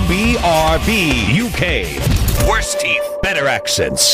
BRB UK. Worse teeth, better accents.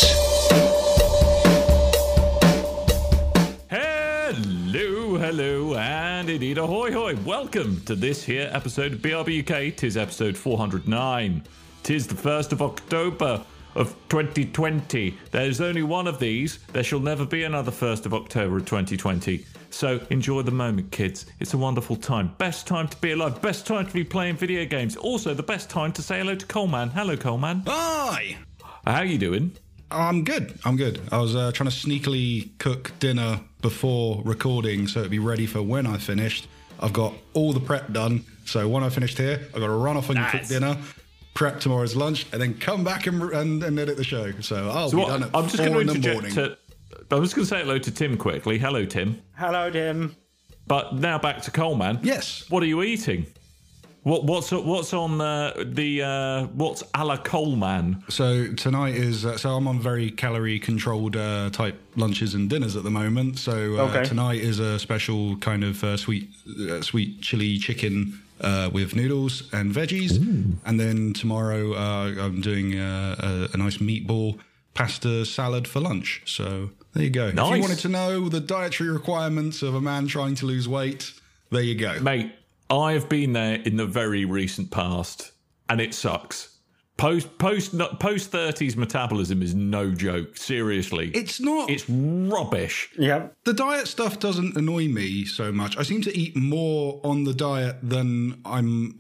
Hello, and indeed ahoy hoy. Welcome to this here episode of BRB UK. Tis episode 409. Tis the 1st of October of 2020. There's only one of these. There shall never be another 1st of October of 2020. So enjoy the moment, kids. It's a wonderful time. Best time to be alive. Best time to be playing video games. Also, the best time to say hello to Coleman. Hello, Coleman. Hi. How you doing? I'm good. I was trying to sneakily cook dinner before recording so it'd be ready for when I finished. I've got all the prep done. So when I finished here, I've got to run off and cook dinner, prep tomorrow's lunch, and then come back and edit the show. So I'll be done at 4 in the morning. I'm just going to say hello to Tim quickly. Hello, Tim. Hello, Tim. But now back to Coleman. Yes. What are you eating? What's on what's a la Coleman? So tonight is I'm on very calorie controlled type lunches and dinners at the moment. So tonight is a special kind of sweet chili chicken with noodles and veggies. Ooh. And then tomorrow I'm doing a nice meatball pasta salad for lunch. So there you go. Nice. If you wanted to know the dietary requirements of a man trying to lose weight, there you go. Mate, I've been there in the very recent past, and it sucks. Post 30s metabolism is no joke. Seriously, it's not. It's rubbish. Yeah, the diet stuff doesn't annoy me so much. I seem to eat more on the diet than I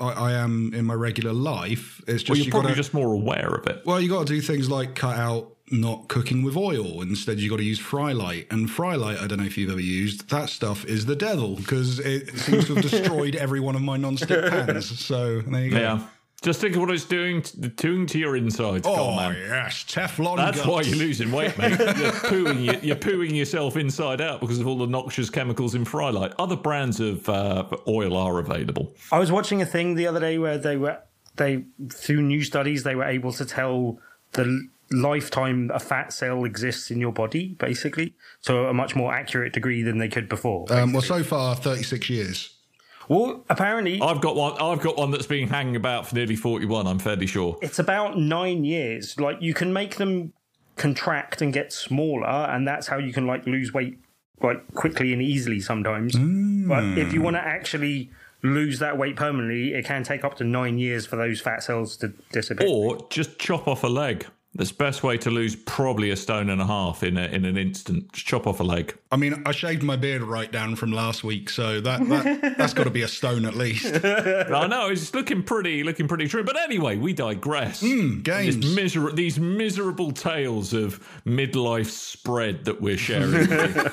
am in my regular life. It's just you're probably just more aware of it. Well, you got to do things like cut out not cooking with oil. Instead, you got to use Frylight. And Frylight, I don't know if you've ever used, that stuff is the devil because it seems to have destroyed every one of my non-stick pans. So there you go. Yeah. Just think of what it's doing to your insides, Coleman. Yes, Teflon That's guts. why you're losing weight, mate. You're pooing yourself inside out because of all the noxious chemicals in Frylight. Other brands of oil are available. I was watching a thing the other day where they through new studies they were able to tell the lifetime a fat cell exists in your body, basically, to a much more accurate degree than they could before. Well, so far 36 years. Well, apparently, I've got one that's been hanging about for nearly 41. I'm fairly sure it's about 9 years. Like, you can make them contract and get smaller, and that's how you can lose weight quickly and easily sometimes. But if you want to actually lose that weight permanently, it can take up to 9 years for those fat cells to disappear. Or just chop off a leg. That's the best way to lose probably 1.5 stones in an instant. Just chop off a leg. I mean, I shaved my beard right down from last week, so that's got to be 1 stone at least. I know, it's looking pretty true. But anyway, we digress. Games. These miserable tales of midlife spread that we're sharing.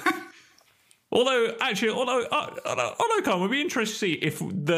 Although, Carl, we'd be interested to see if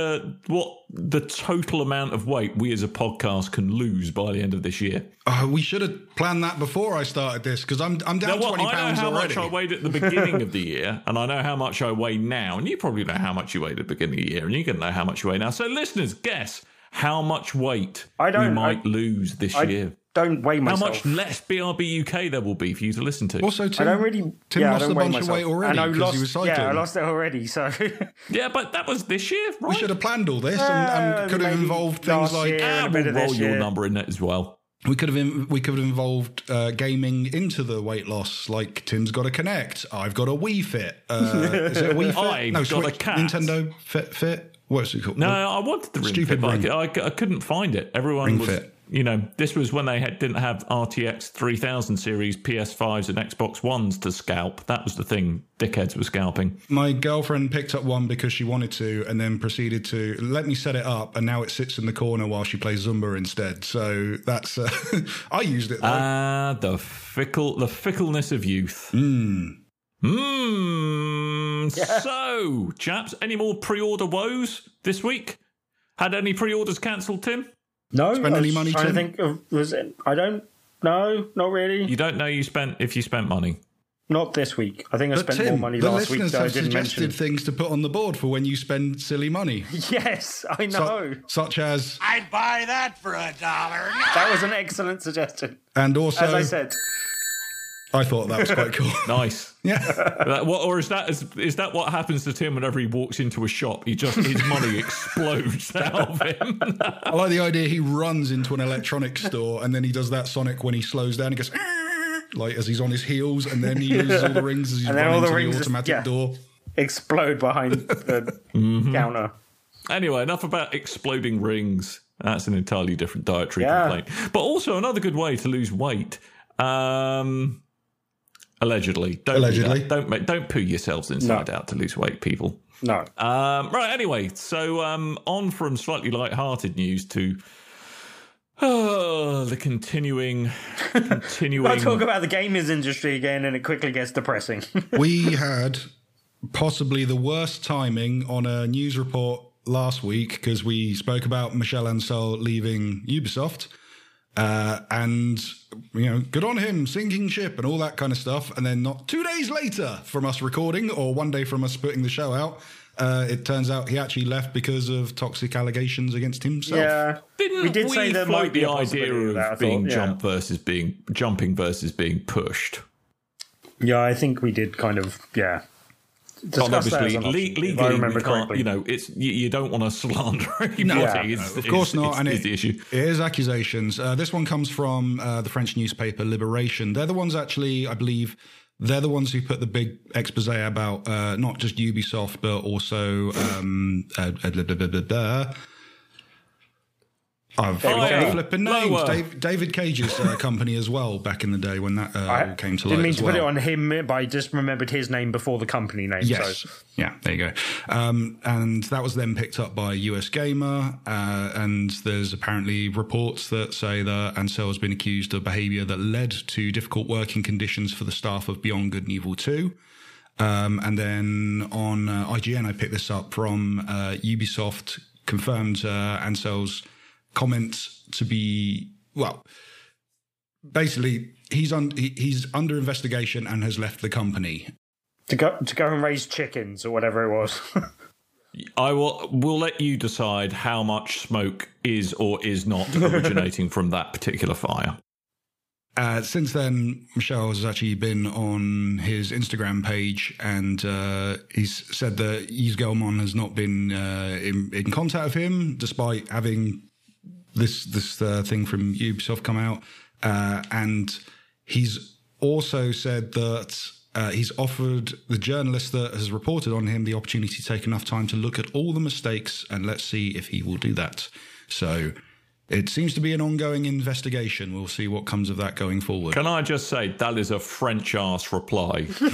what the total amount of weight we as a podcast can lose by the end of this year. We should have planned that before I started this, because I'm down 20 pounds already. I know how much I weighed at the beginning of the year, and I know how much I weigh now, and you probably know how much you weighed at the beginning of the year, and you can know how much you weigh now. So, listeners, guess how much weight you might lose this year. Don't weigh myself. How much less BRB UK there will be for you to listen to. Also, Tim, I don't really. Tim lost a bunch of weight already because he was cycling. Yeah, I lost it already. So yeah, but that was this year, right? We should have planned all this and could have involved things like. We'll roll your number in it as well. We could have involved gaming into the weight loss. Like, Tim's got a Kinect, I've got a Wii Fit. Is it a Wii Fit? I've got Switch, a cat. Nintendo Fit. What's it called? No, I wanted the Ring Fit, but I couldn't find it. Everyone Ring was. Fit. This was when they didn't have RTX 3000 series PS5s and Xbox Ones to scalp. That was the thing dickheads were scalping. My girlfriend picked up one because she wanted to, and then proceeded to let me set it up, and now it sits in the corner while she plays Zumba instead. So that's I used it though. The fickleness of youth. So, chaps, any more pre-order woes this week? Had any pre-orders cancelled, Tim? No. Spend any money, Tim? To think of, I don't. No, not really. You don't know if you spent money. Not this week. I think I spent more money last week. The listeners have suggested mention. Things to put on the board for when you spend silly money. Yes, I know. Such as, I'd buy that for $1. That was an excellent suggestion. And also, as I said, I thought that was quite cool. Nice. Yeah. Or is that what happens to Tim whenever he walks into a shop? His money explodes out of him. I like the idea he runs into an electronics store and then he does that Sonic when he slows down. He goes, like as he's on his heels, and then he loses all the rings as he's running to the automatic door. Explode behind the counter. Anyway, enough about exploding rings. That's an entirely different dietary complaint. But also another good way to lose weight. Allegedly. Don't poo yourselves inside out to lose weight, people. No. Right, anyway, so on from slightly light-hearted news to the continuing. I'll talk about the gamers industry again, and it quickly gets depressing. We had possibly the worst timing on a news report last week because we spoke about Michel Ancel leaving Ubisoft. And, good on him, sinking ship and all that kind of stuff. And then not 2 days later from us recording or 1 day from us putting the show out, it turns out he actually left because of toxic allegations against himself. Yeah. We did say there might be the idea of being jumping versus being pushed. Yeah, I think we did kind of, obviously, legally, if I remember correctly, you don't want to slander anybody. Of course not. And it's the issue. It is accusations. This one comes from the French newspaper Libération. They're the ones actually, I believe, they're the ones who put the big expose about not just Ubisoft, but also I've forgotten the flipping names. David Cage's company as well, back in the day when that all came to light. Didn't mean to put it on him, but I just remembered his name before the company name. Yes. So. Yeah, there you go. And that was then picked up by US Gamer, and there's apparently reports that say that Ancel has been accused of behaviour that led to difficult working conditions for the staff of Beyond Good and Evil 2. And then on IGN, I picked this up from Ubisoft, confirmed Ancel's comments to be, basically he's under investigation and has left the company to go and raise chickens or whatever it was. We'll let you decide how much smoke is or is not originating from that particular fire. Since then, Michel has actually been on his Instagram page, and he's said that Yves Guillemot has not been in contact with him, despite having this thing from Ubisoft come out. And he's also said that he's offered the journalist that has reported on him the opportunity to take enough time to look at all the mistakes, and let's see if he will do that. So it seems to be an ongoing investigation. We'll see what comes of that going forward. Can I just say that is a French-ass reply to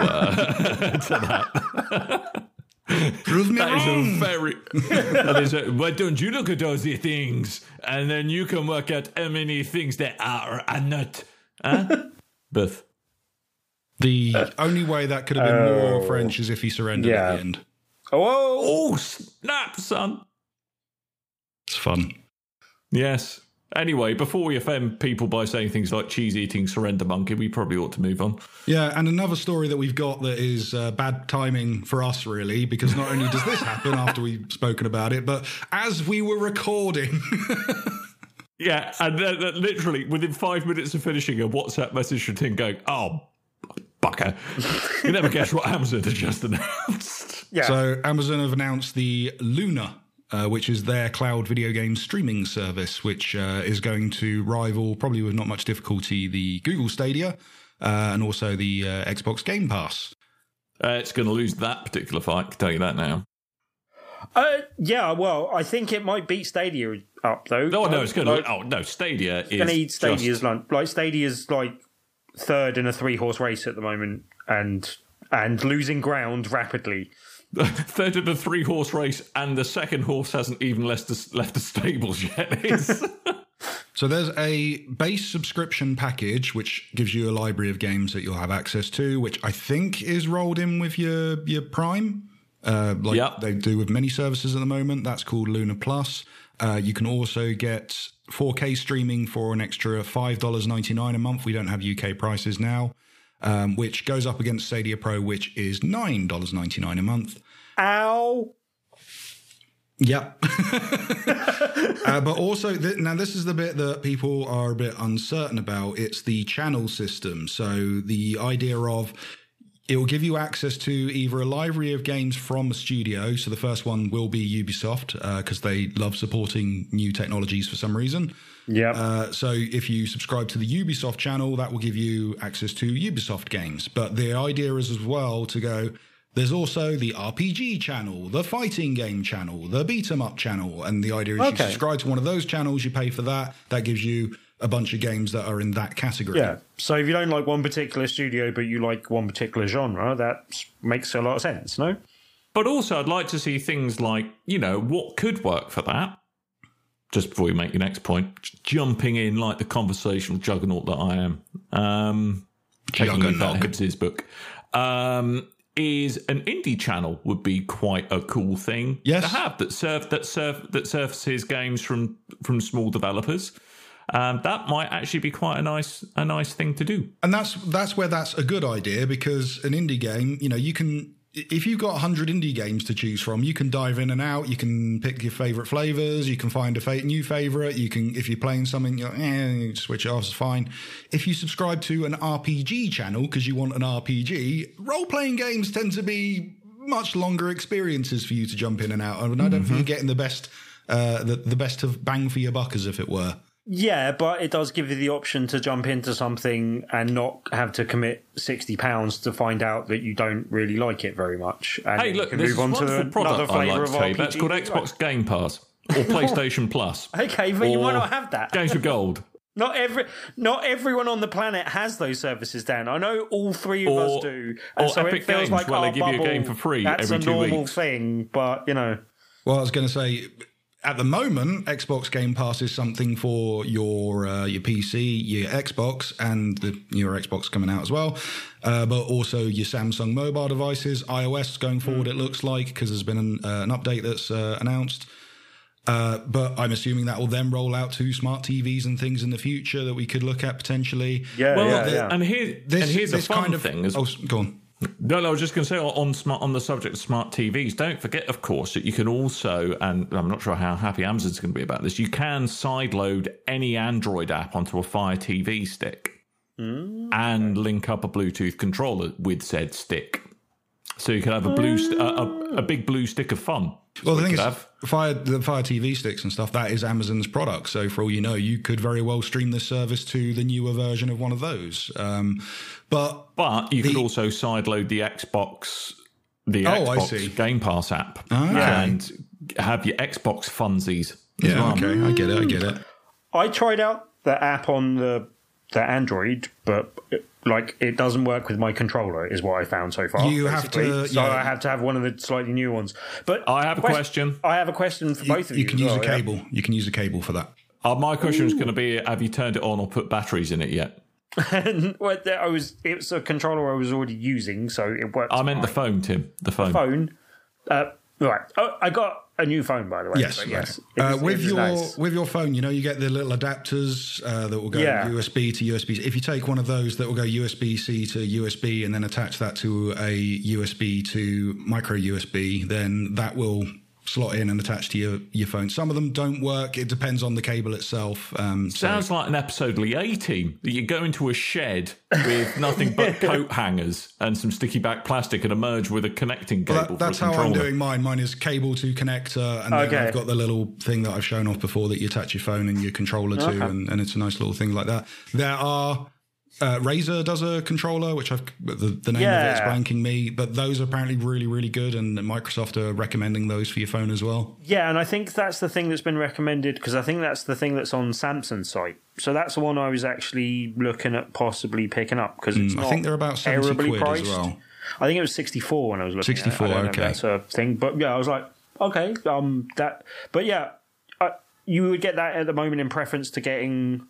that? Prove me wrong. Why don't you look at all the things, and then you can work out how many things there are and not. Huh? Beth. The only way that could have been more French is if he surrendered at the end. Oh, snap, son. It's fun. Yes. Anyway, before we offend people by saying things like cheese-eating surrender monkey, we probably ought to move on. Yeah, and another story that we've got that is bad timing for us, really, because not only does this happen after we've spoken about it, but as we were recording... Yeah, and literally, within 5 minutes of finishing, a WhatsApp message from Tim going, oh, bucker. You never guess what Amazon has just announced. Yeah. So Amazon have announced the Luna, which is their cloud video game streaming service, which is going to rival, probably with not much difficulty, the Google Stadia and also the Xbox Game Pass. It's going to lose that particular fight, I can tell you that now. Yeah, well, I think it might beat Stadia up, though. No, it's going to... Stadia is... going to eat Stadia's lunch. Like, Stadia's, third in a 3-horse race at the moment and losing ground rapidly. Third in a 3-horse race, and the second horse hasn't even left the stables yet. So there's a base subscription package which gives you a library of games that you'll have access to, which I think is rolled in with your Prime, they do with many services at the moment. That's called Luna Plus. You can also get 4K streaming for an extra $5.99 a month. We don't have UK prices now. Which goes up against Stadia Pro, which is $9.99 a month. Ow! Yep. But also, now this is the bit that people are a bit uncertain about. It's the channel system. So the idea of it will give you access to either a library of games from a studio. So the first one will be Ubisoft because they love supporting new technologies for some reason. Yeah. So if you subscribe to the Ubisoft channel, that will give you access to Ubisoft games. But the idea is as well to go, there's also the RPG channel, the fighting game channel, the beat 'em up channel. And the idea is you subscribe to one of those channels, you pay for that. That gives you a bunch of games that are in that category. Yeah. So if you don't like one particular studio, but you like one particular genre, that makes a lot of sense, no? But also, I'd like to see things like, what could work for that? Just before you make your next point, jumping in like the conversational juggernaut that I am. Taking Hibbs's book. Is an indie channel would be quite a cool thing to have that surfaces games from small developers. That might actually be quite a nice thing to do. And that's where that's a good idea, because an indie game, you can, if you've got 100 indie games to choose from, you can dive in and out. You can pick your favorite flavors. You can find a new favorite. You can, if you're playing something, you switch it off, it's fine. If you subscribe to an RPG channel because you want an RPG, role-playing games tend to be much longer experiences for you to jump in and out. And I don't think you're getting the best of bang for your buck, as if it were. Yeah, but it does give you the option to jump into something and not have to commit £60 to find out that you don't really like it very much. And hey, look, this is a wonderful product I like to tell you about. It's called Xbox Game Pass or PlayStation Plus. Okay, but you might not have that. Games with Gold. Not everyone on the planet has those services, Dan. I know all three of us do. And or so Epic it feels Games, like where they give bubble, you a game for free every 2 weeks. That's a normal thing, but, Well, I was going to say, at the moment, Xbox Game Pass is something for your PC, your Xbox, and your Xbox coming out as well, but also your Samsung mobile devices, iOS going forward, it looks like, because there's been an update that's announced. But I'm assuming that will then roll out to smart TVs and things in the future that we could look at potentially. Yeah. And here's the fun thing. Go on. No, I was just going to say on the subject of smart TVs, don't forget, of course, that you can also, and I'm not sure how happy Amazon's going to be about this, you can sideload any Android app onto a Fire TV stick and link up a Bluetooth controller with said stick. So you can have a big blue stick of fun. Well, the thing is, the Fire TV sticks and stuff, that is Amazon's product. So for all you know, you could very well stream this service to the newer version of one of those. But you could also sideload the Xbox Game Pass app and have your Xbox funsies. Okay, I get it. I tried out the app on the Android, but it doesn't work with my controller, is what I found so far. You have to, I have to have one of the slightly new ones. But I have a question. I have a question for both of you. You can use a cable. Yeah? You can use a cable for that. My question is going to be: have you turned it on or put batteries in it yet? It's a controller I was already using, so it works. I meant the phone, Tim. The phone. Right. Oh, I got a new phone, by the way. Yes. With your phone, you get the little adapters that will go USB to USB. If you take one of those that will go USB-C to USB and then attach that to a USB to micro USB, then that will slot in and attach to your phone. Some of them don't work. It depends on the cable itself. Sounds like an episode of the A-Team. That you go into a shed with nothing but coat hangers and some sticky back plastic and emerge with a connecting cable. That's how I'm doing mine. Mine is cable to connector, and then I've got the little thing that I've shown off before that you attach your phone and your controller to, and it's a nice little thing like that. There are... Razer does a controller, which the name of it's blanking me, but those are apparently really, really good, and Microsoft are recommending those for your phone as well. Yeah, and I think that's the thing that's been recommended, because I think that's the thing that's on Samsung's site. So that's the one I was actually looking at possibly picking up, because it's not, I think they're about 70 quid priced. As well. I think it was 64 when I was looking 64, at it. I don't know okay. if that's a thing, but yeah, I was like, okay, that. But yeah, you would get that at the moment in preference to getting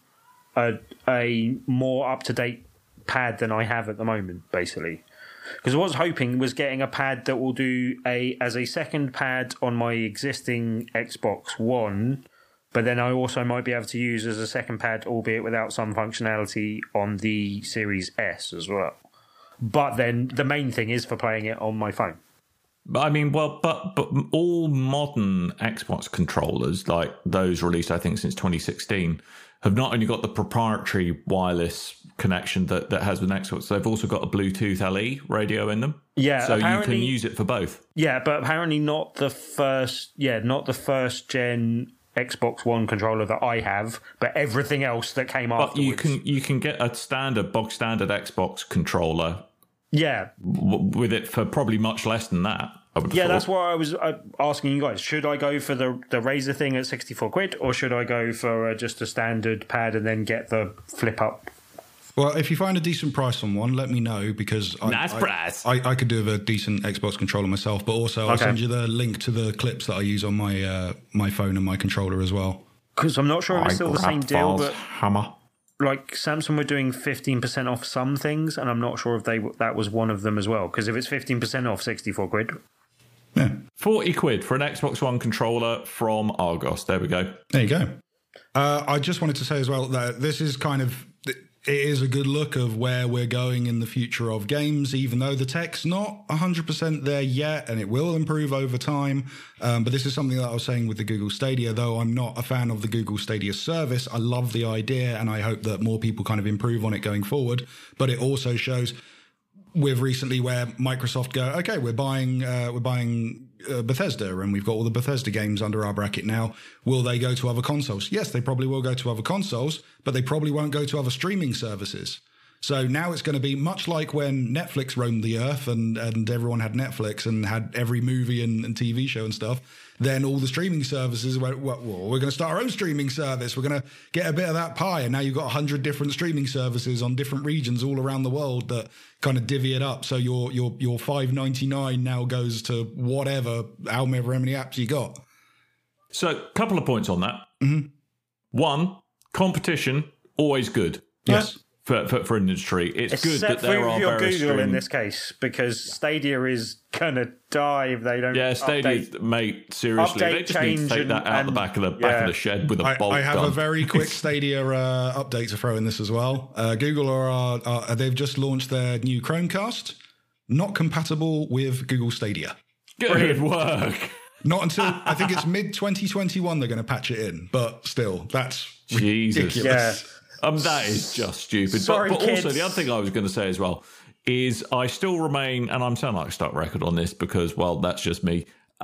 a more up-to-date pad than I have at the moment, basically. Because what I was hoping was getting a pad that will do as a second pad on my existing Xbox One, but then I also might be able to use as a second pad, albeit without some functionality, on the Series S as well. But then the main thing is for playing it on my phone. I mean, well, but all modern Xbox controllers, like those released, I think, since 2016, have not only got the proprietary wireless connection that has with Xbox, they've also got a Bluetooth LE radio in them. Yeah, so you can use it for both. Yeah, but apparently not the first gen Xbox One controller that I have, but everything else that came afterwards. But you can get a bog standard Xbox controller. Yeah, with it for probably much less than that. That's why I was asking you guys. Should I go for the Razer thing at 64 quid, or should I go for just a standard pad and then get the flip up? Well, if you find a decent price on one, let me know, because I could do with a decent Xbox controller myself, but also I'll send you the link to the clips that I use on my phone and my controller as well. Because I'm not sure if it's still the same deal, but hammer. Like Samsung were doing 15% off some things, and I'm not sure if that was one of them as well. Because if it's 15% off 64 quid. Yeah. 40 quid for an Xbox One controller from Argos. There we go. There you go. I just wanted to say as well that this is it is a good look of where we're going in the future of games, even though the tech's not 100% there yet, and it will improve over time. But this is something that I was saying with the Google Stadia, though I'm not a fan of the Google Stadia service. I love the idea, and I hope that more people kind of improve on it going forward. But it also shows with recently where Microsoft go, okay, we're buying Bethesda, and we've got all the Bethesda games under our bracket now. Will they go to other consoles? Yes, they probably will go to other consoles, but they probably won't go to other streaming services. So now it's going to be much like when Netflix roamed the earth and everyone had Netflix and had every movie and TV show and stuff. Then all the streaming services went, well, we're going to start our own streaming service. We're going to get a bit of that pie. And now you've got 100 different streaming services on different regions all around the world that kind of divvy it up. So your $5.99 now goes to whatever, however many apps you got. So a couple of points on that. Mm-hmm. One, competition, always good. Yes. For industry, it's good that there are various Google in this case, because Stadia is gonna die if they don't. Yeah, Stadia, mate, seriously, they just need to take that out the back of the shed with a bolt gun. I have a very quick Stadia update to throw in this as well. Google they've just launched their new Chromecast, not compatible with Google Stadia. Good work. Not until I think it's mid 2021 they're going to patch it in, but still, that's Jesus. ridiculous. Yeah. That is just stupid. Sorry, but kids. Also, the other thing I was going to say as well is I still remain, and I'm sounding like a stuck record on this because, well, that's just me.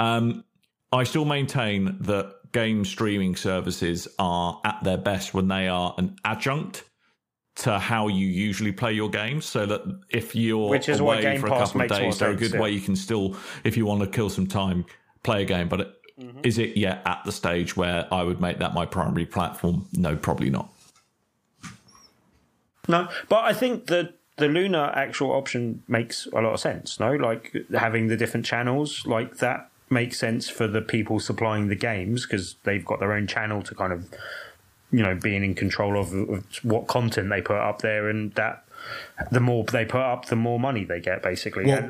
I still maintain that game streaming services are at their best when they are an adjunct to how you usually play your games. So that if you're away for a couple of days, they're a good way you can still, if you want to kill some time, play a game. But is it yet at the stage where I would make that my primary platform? No, probably not. No, but I think the Luna actual option makes a lot of sense, no? Like having the different channels, like that makes sense for the people supplying the games because they've got their own channel to kind of, being in control of what content they put up there, and that the more they put up, the more money they get, basically. Well,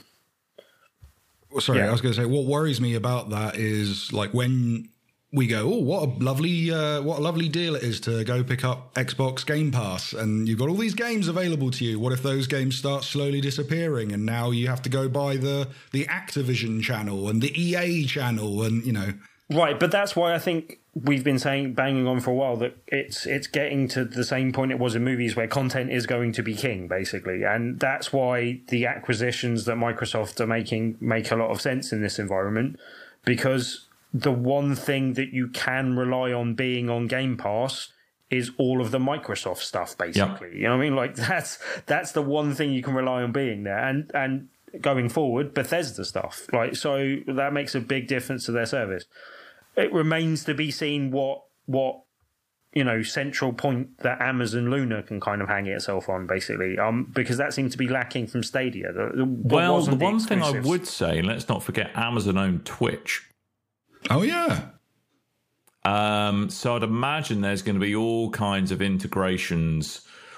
I was going to say, what worries me about that is like when we go, oh, what a lovely deal it is to go pick up Xbox Game Pass, and you've got all these games available to you. What if those games start slowly disappearing, and now you have to go buy the Activision channel and the EA channel, and Right, but that's why I think we've been banging on for a while that it's getting to the same point it was in movies where content is going to be king, basically, and that's why the acquisitions that Microsoft are making make a lot of sense in this environment, because the one thing that you can rely on being on Game Pass is all of the Microsoft stuff, basically. Yep. You know what I mean? Like that's the one thing you can rely on being there. And going forward, Bethesda stuff. Like, so that makes a big difference to their service. It remains to be seen what central point that Amazon Luna can kind of hang itself on, basically. Because that seemed to be lacking from Stadia. The one thing I would say, let's not forget Amazon owned Twitch. Oh, yeah. So I'd imagine there's going to be all kinds of integrations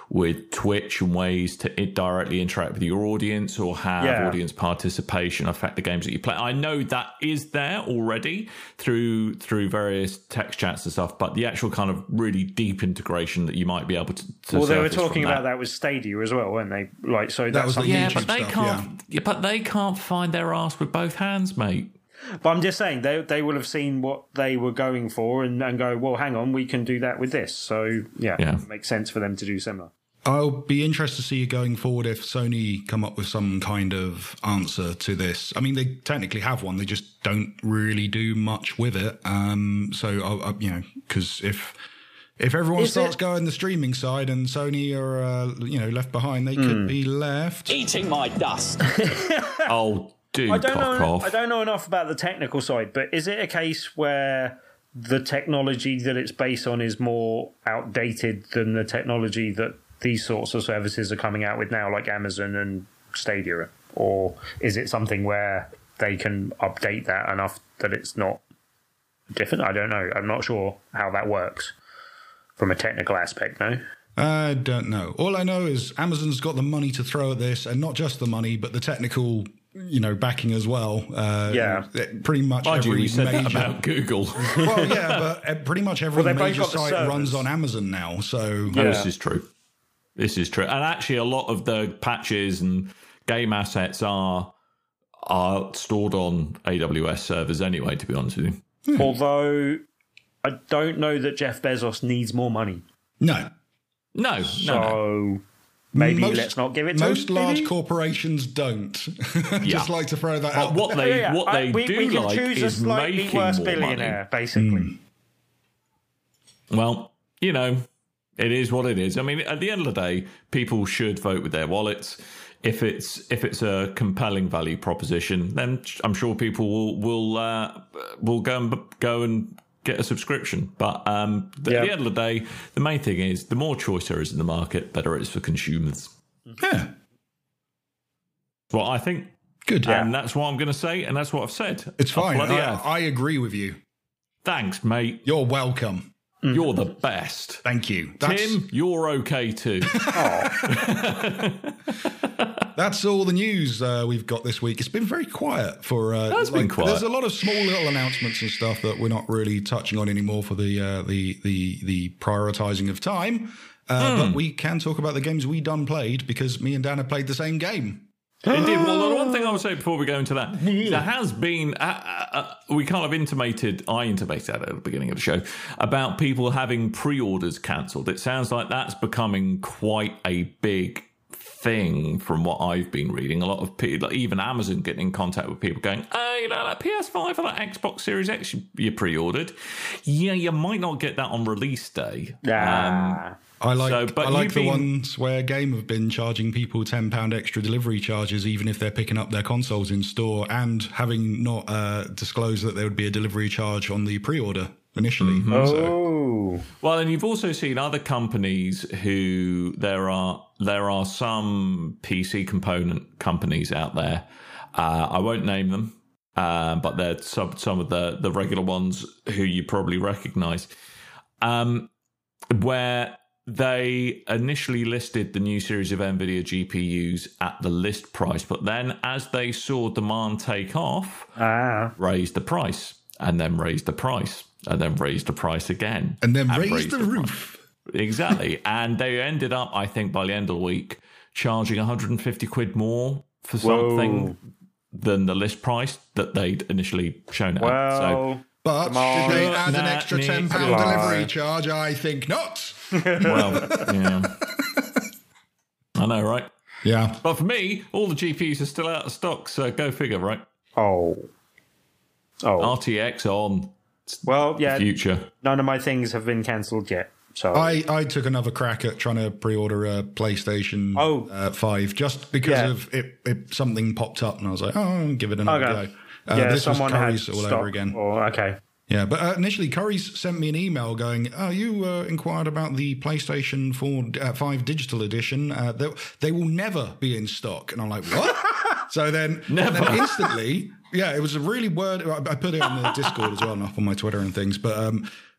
Twitch and ways to directly interact with your audience or have audience participation affect the games that you play. I know that is there already through various text chats and stuff, but the actual kind of really deep integration that you might be able to well, they were talking about that with Stadia as well, weren't they? Like, so that was the YouTube but they stuff, can't. Yeah, but they can't find their ass with both hands, mate. But I'm just saying, they will have seen what they were going for and go, well, hang on, we can do that with this. So, it makes sense for them to do similar. I'll be interested to see going forward if Sony come up with some kind of answer to this. I mean, they technically have one. They just don't really do much with it. So, because if everyone starts going the streaming side and Sony are, left behind, they could be left eating my dust. Oh, I don't know enough about the technical side, but is it a case where the technology that it's based on is more outdated than the technology that these sorts of services are coming out with now, like Amazon and Stadia? Or is it something where they can update that enough that it's not different? I don't know. I'm not sure how that works from a technical aspect, no? I don't know. All I know is Amazon's got the money to throw at this, and not just the money, but the technical backing as well. Pretty much every major... that about Google. Well, yeah, but pretty much every major site runs on Amazon now. So This is true. And actually, a lot of the patches and game assets are stored on AWS servers anyway, to be honest with you. Although, I don't know that Jeff Bezos needs more money. No. So... Maybe let's not give it to most large corporations don't. Just like to throw that out. What they do like choose is a slightly making worse more billionaire, money. basically. Well, it is what it is. I mean, at the end of the day, people should vote with their wallets. If it's a compelling value proposition, then I'm sure people will go and get a subscription. But at the end of the day, the main thing is the more choice there is in the market, better it is for consumers. Yeah. Well, I think. Good. And that's what I'm going to say, and that's what I've said. It's fine. I agree with you. Thanks, mate. You're welcome. You're the best. Thank you. Tim, you're okay too. That's all the news we've got this week. It's been very quiet for. It's been quiet. There's a lot of small little announcements and stuff that we're not really touching on anymore for the prioritizing of time. But we can talk about the games we done played because me and Dan have played the same game. Indeed. Well, the one thing I would say before we go into that, there has been, we kind of I intimated at the beginning of the show, about people having pre-orders cancelled. It sounds like that's becoming quite a big thing from what I've been reading. A lot of people, even Amazon, getting in contact with people going, hey, that PS5 or that Xbox Series X you pre-ordered, you might not get that on release day. I like the ones where Game have been charging people £10 extra delivery charges, even if they're picking up their consoles in store, and having not disclosed that there would be a delivery charge on the pre-order initially. Mm-hmm. Well, and you've also seen other companies who there are some PC component companies out there. I won't name them, but they're some of the regular ones who you probably recognise, where they initially listed the new series of NVIDIA GPUs at the list price, but then as they saw demand take off, raised the price, and then raised the price, and then raised the price again. And then raised the roof. Exactly. And they ended up, I think, by the end of the week, charging 150 quid more for something than the list price that they'd initially shown it at. But did they add an extra £10 delivery charge? I think not. Well, yeah. I know, right? Yeah. But for me, all the GPUs are still out of stock, so go figure, right? RTX on. Well, yeah. Future. None of my things have been cancelled yet. So I took another crack at trying to pre-order a PlayStation 5 just because of it. Something popped up, and I was like, I'll give it another go. This was Curry's all over again. Okay. Yeah, but initially Curry's sent me an email going, you inquired about the PlayStation 5 Digital Edition. They will never be in stock. And I'm like, what? So then instantly, it was a really word. I put it on the Discord as well and up on my Twitter and things. But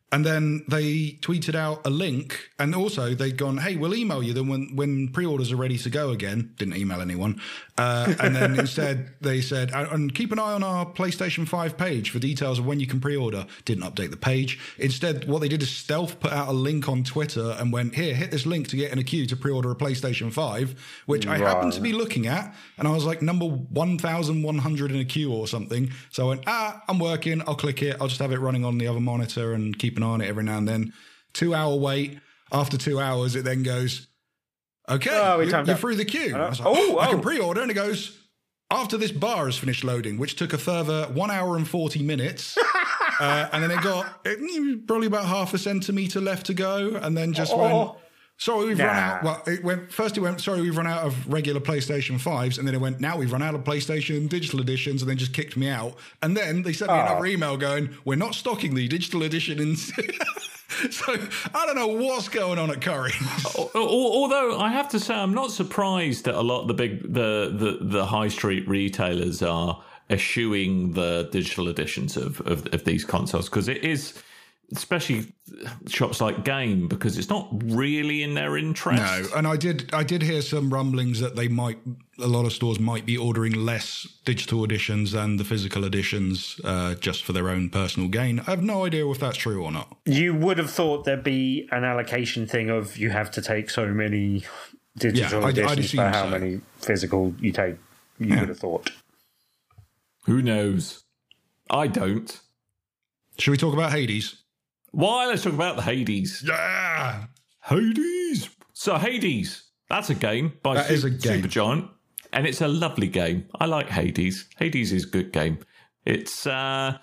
And then they tweeted out a link, and also they'd gone, hey, we'll email you them when pre-orders are ready to go again. Didn't email anyone. And then instead they said, and keep an eye on our PlayStation 5 page for details of when you can pre-order. Didn't update the page. Instead, what they did is stealth put out a link on Twitter and went, here, hit this link to get in a queue to pre-order a PlayStation 5, which I happened to be looking at. And I was like number 1,100 in a queue or something. So I went, I'm working. I'll click it. I'll just have it running on the other monitor and keep an eye on it every now and then. 2-hour wait. After 2 hours, it then goes, okay, you're through the queue. I was like, I can pre-order. And it goes, after this bar has finished loading, which took a further 1 hour and 40 minutes. And then it got probably about half a centimetre left to go. And then just went, sorry, we've run out. Well, it went, sorry, we've run out of regular PlayStation 5s. And then it went, now we've run out of PlayStation digital editions, and then just kicked me out. And then they sent me another email going, we're not stocking the digital edition in... So I don't know what's going on at Curry. Although I have to say, I'm not surprised that a lot of the high street retailers are eschewing the digital editions of these consoles, because it is, especially shops like Game, because it's not really in their interest. No, and I did hear some rumblings that a lot of stores might be ordering less digital editions than the physical editions just for their own personal gain. I have no idea if that's true or not. You would have thought there'd be an allocation thing of you have to take so many digital editions for how many physical you take. You would have thought. Who knows? I don't. Should we talk about Hades? Why? Let's talk about the Hades. Yeah! Hades! So Hades, that's a game by Supergiant, and it's a lovely game. I like Hades. Hades is a good game. It's kind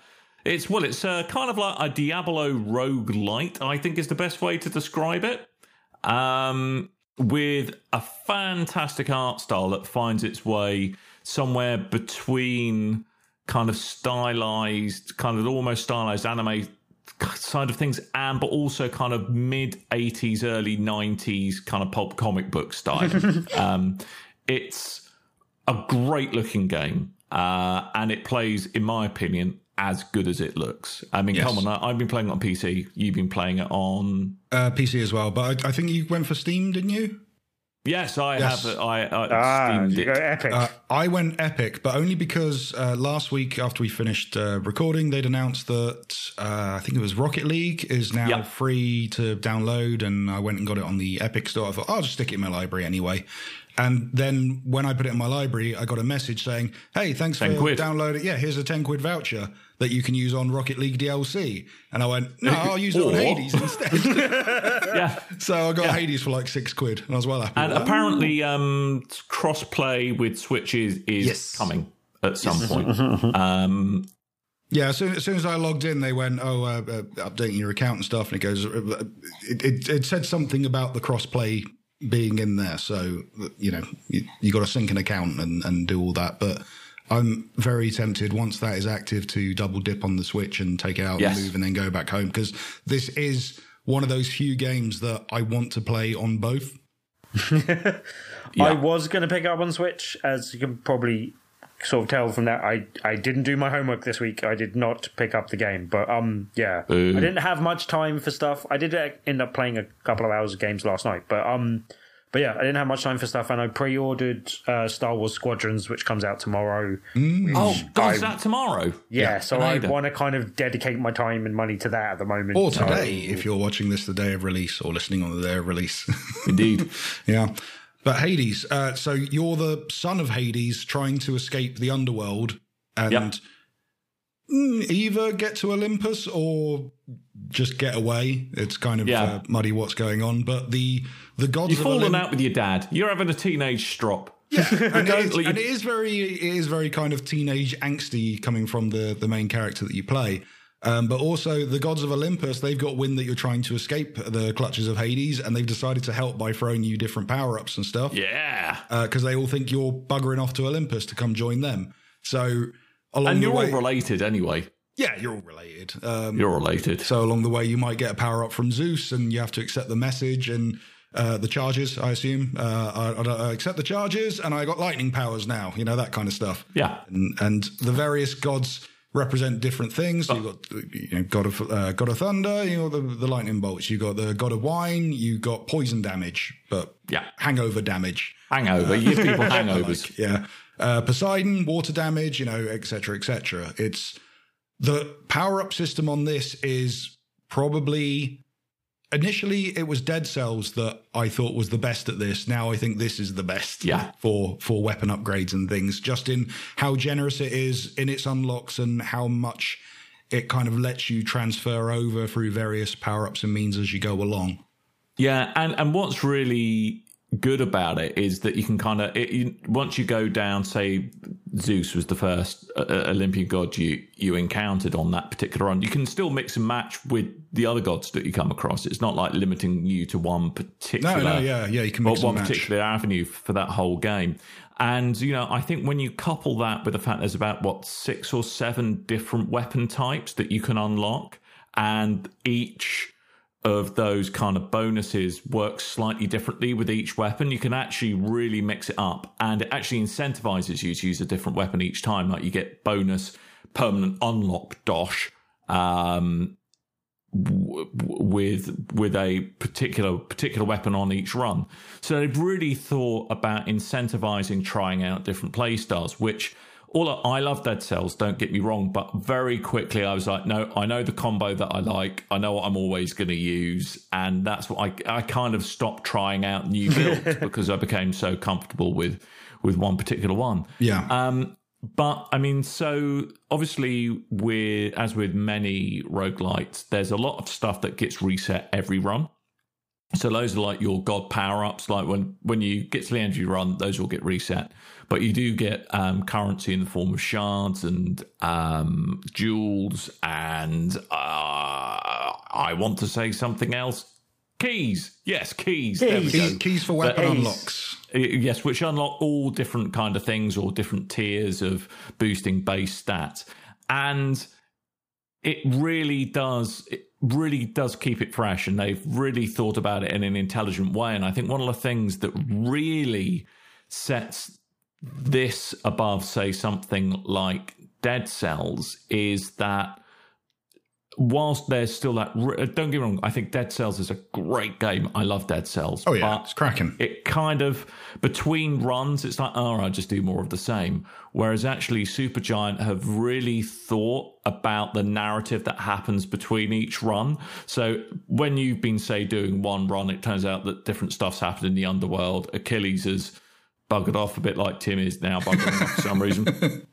of like a Diablo roguelite, I think is the best way to describe it. With a fantastic art style that finds its way somewhere between kind of stylized, kind of almost stylized anime side of things, but also kind of mid-80s, early 90s kind of pulp comic book style. It's a great-looking game, and it plays, in my opinion, as good as it looks. I mean, come on, I've been playing it on PC. You've been playing it on... PC as well, but I think you went for Steam, didn't you? Yes, I have. Steamed it. Epic. I went Epic, but only because last week after we finished recording, they'd announced that I think it was Rocket League is now free to download, and I went and got it on the Epic store. I thought, I'll just stick it in my library anyway. And then when I put it in my library, I got a message saying, hey, thanks for downloading. Yeah, here's a 10 quid voucher that you can use on Rocket League DLC. And I went, no, I'll use it on Hades instead. So I got Hades for like 6 quid, and I was well happy. And apparently cross-play with Switch is coming at some point. Yeah, as soon as I logged in, they went, updating your account and stuff. And it goes, it said something about the cross-play being in there, so you got to sync an account and do all that. But I'm very tempted once that is active to double dip on the Switch and take it out and move and then go back home, because this is one of those few games that I want to play on both. I was going to pick it up on Switch, as you can probably sort of tell from that. I didn't do my homework this week. I did not pick up the game, but I didn't have much time for stuff. I did end up playing a couple of hours of games last night, but yeah, I didn't have much time for stuff, and I pre-ordered Star Wars Squadrons, which comes out tomorrow. Oh God, is that tomorrow? Yeah, so I want to kind of dedicate my time and money to that at the moment. Or today, if you're watching this the day of release, or listening on the day of release. Indeed. Yeah. But Hades, so you're the son of Hades trying to escape the underworld and either get to Olympus or just get away. It's kind of muddy what's going on. But the gods You've fallen out with your dad. You're having a teenage strop. Yeah, and it is very kind of teenage angsty coming from the main character that you play. But also the gods of Olympus, they've got wind that you're trying to escape the clutches of Hades, and they've decided to help by throwing you different power-ups and stuff. Yeah. Because they all think you're buggering off to Olympus to come join them. So and you're all related anyway. Yeah, you're all related. You're related. So along the way, you might get a power-up from Zeus, and you have to accept the message and the charges, I assume. I accept the charges, and I got lightning powers now, that kind of stuff. Yeah. And the various gods represent different things. So you've got God of Thunder, the lightning bolts. You've got the God of Wine. You've got poison damage, but hangover damage. You give people hangovers. Poseidon, water damage, et cetera, et cetera. It's the power-up system on this is probably... Initially, it was Dead Cells that I thought was the best at this. Now I think this is the best for weapon upgrades and things, just in how generous it is in its unlocks and how much it kind of lets you transfer over through various power-ups and means as you go along. Yeah, and what's really good about it is that you can kind of once you go down, say Zeus was the first Olympian god you encountered on that particular run, you can still mix and match with the other gods that you come across. It's not like limiting you to one particular you can mix and match. Particular avenue for that whole game. And I think when you couple that with the fact there's about 6 or 7 different weapon types that you can unlock, and each of those kind of bonuses works slightly differently with each weapon, you can actually really mix it up, and it actually incentivizes you to use a different weapon each time. Like you get bonus permanent unlock dosh with a particular weapon on each run. So they've really thought about incentivizing trying out different play styles, which I love Dead Cells, don't get me wrong, but very quickly I was like, no, I know the combo that I like. I know what I'm always going to use. And that's what I kind of stopped trying out new builds because I became so comfortable with one particular one. Yeah. But I mean, so obviously as with many roguelites, there's a lot of stuff that gets reset every run. So those are like your god power-ups. Like when you get to the end of your run, those will get reset. But you do get currency in the form of shards and jewels and I want to say something else. Keys. Yes, keys. There we go. Keys for weapon unlocks. Yes, which unlock all different kind of things or different tiers of boosting base stats. And it really does keep it fresh, and they've really thought about it in an intelligent way. And I think one of the things that really sets this above, say, something like Dead Cells is that whilst there's still that... Don't get me wrong, I think Dead Cells is a great game. I love Dead Cells. Oh, yeah, it's cracking. It kind of, between runs, it's like, I just do more of the same. Whereas actually Supergiant have really thought about the narrative that happens between each run. So when you've been, say, doing one run, it turns out that different stuff's happened in the underworld. Achilles has buggered off a bit like Tim is now buggering off for some reason.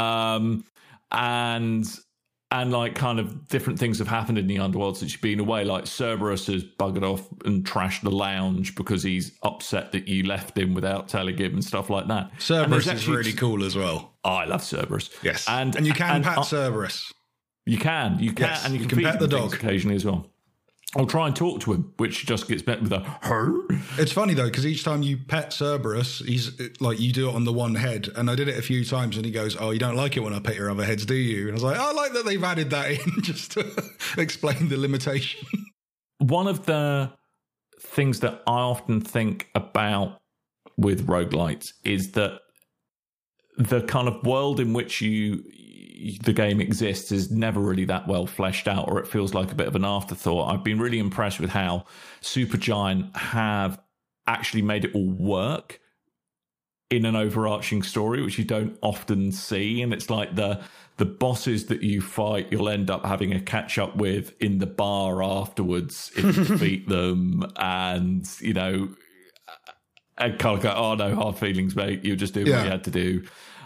And like kind of different things have happened in the underworld since you've been away. Like Cerberus has buggered off and trashed the lounge because he's upset that you left him without telling him and stuff like that. Cerberus is really cool as well. Oh, I love Cerberus. Yes. And you can pet Cerberus. You can. Yes, and you can pet the dog occasionally as well. I'll try and talk to him, which just gets met with a her. It's funny though, because each time you pet Cerberus, he's like, you do it on the one head, and I did it a few times, and he goes, "Oh, you don't like it when I pet your other heads, do you?" And I was like, "I like that they've added that in just to explain the limitation." One of the things that I often think about with roguelites is that the kind of world in which the game exists is never really that well fleshed out, or it feels like a bit of an afterthought. I've been really impressed with how Supergiant have actually made it all work in an overarching story, which you don't often see. And it's like the bosses that you fight, you'll end up having a catch up with in the bar afterwards if you defeat them. And, and kind of go, "Oh no, hard feelings, mate. You just do what you had to do."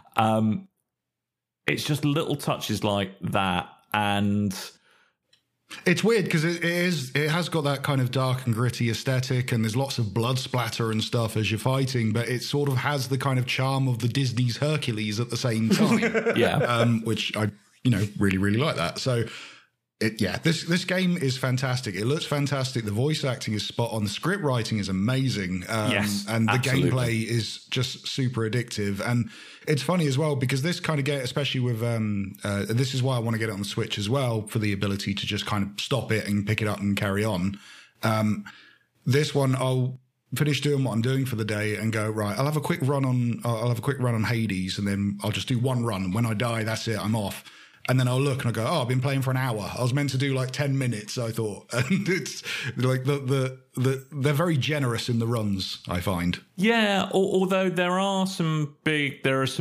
It's just little touches like that, and it's weird because it has got that kind of dark and gritty aesthetic, and there's lots of blood splatter and stuff as you're fighting, but it sort of has the kind of charm of the Disney's Hercules at the same time. Which I really, really like that. So this game is fantastic. It looks fantastic. The voice acting is spot on. The script writing is amazing. Yes, and the absolutely. gameplay is just super addictive. And it's funny as well because this kind of game, especially with this is why I want to get it on the Switch as well, for the ability to just kind of stop it and pick it up and carry on. This one, I'll finish doing what I'm doing for the day and go, right, I'll have a quick run on Hades, and then I'll just do one run. When I die, that's it, I'm off. And then I'll look and I go, I've been playing for an hour. I was meant to do like 10 minutes, I thought. And it's like they're very generous in the runs, I find. Yeah, although there are some big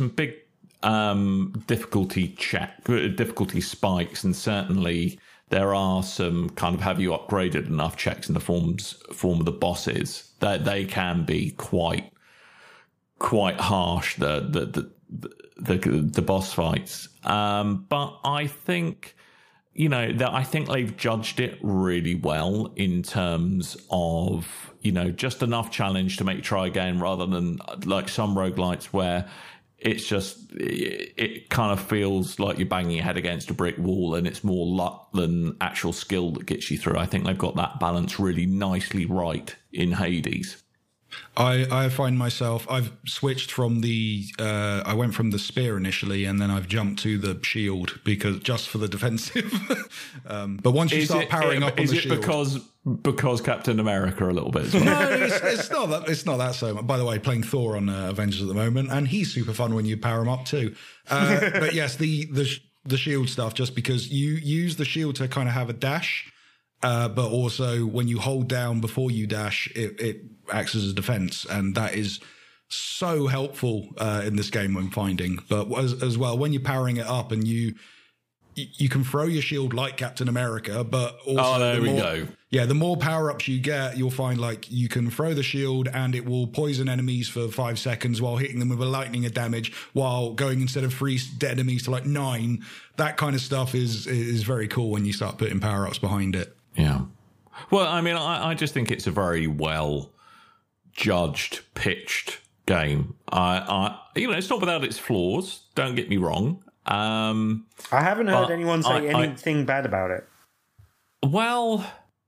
difficulty spikes, and certainly there are some kind of have you upgraded enough checks in the form of the bosses that they can be quite harsh. The boss fights, but I think I think they've judged it really well in terms of just enough challenge to make you try again, rather than like some roguelites where it's just it kind of feels like you're banging your head against a brick wall, and it's more luck than actual skill that gets you through. I think they've got that balance really nicely right in Hades. I find myself, I've switched from I went from the spear initially, and then I've jumped to the shield just for the defensive. But once you start powering up on the shield. Is it because Captain America a little bit as well? No, it's not that so much. By the way, playing Thor on Avengers at the moment, and he's super fun when you power him up too. But yes, the shield stuff, just because you use the shield to kind of have a dash. But also when you hold down before you dash, it acts as a defense, and that is so helpful in this game I'm finding. But as well, when you're powering it up and you can throw your shield like Captain America, but also the more power-ups you get, you'll find like you can throw the shield and it will poison enemies for 5 seconds while hitting them with a lightning of damage, while going instead of 3 dead enemies to like 9. That kind of stuff is very cool when you start putting power-ups behind it. Yeah. Well, I mean, I just think it's a very well judged, pitched game. It's not without its flaws. Don't get me wrong. I haven't heard anyone say anything bad about it. Well,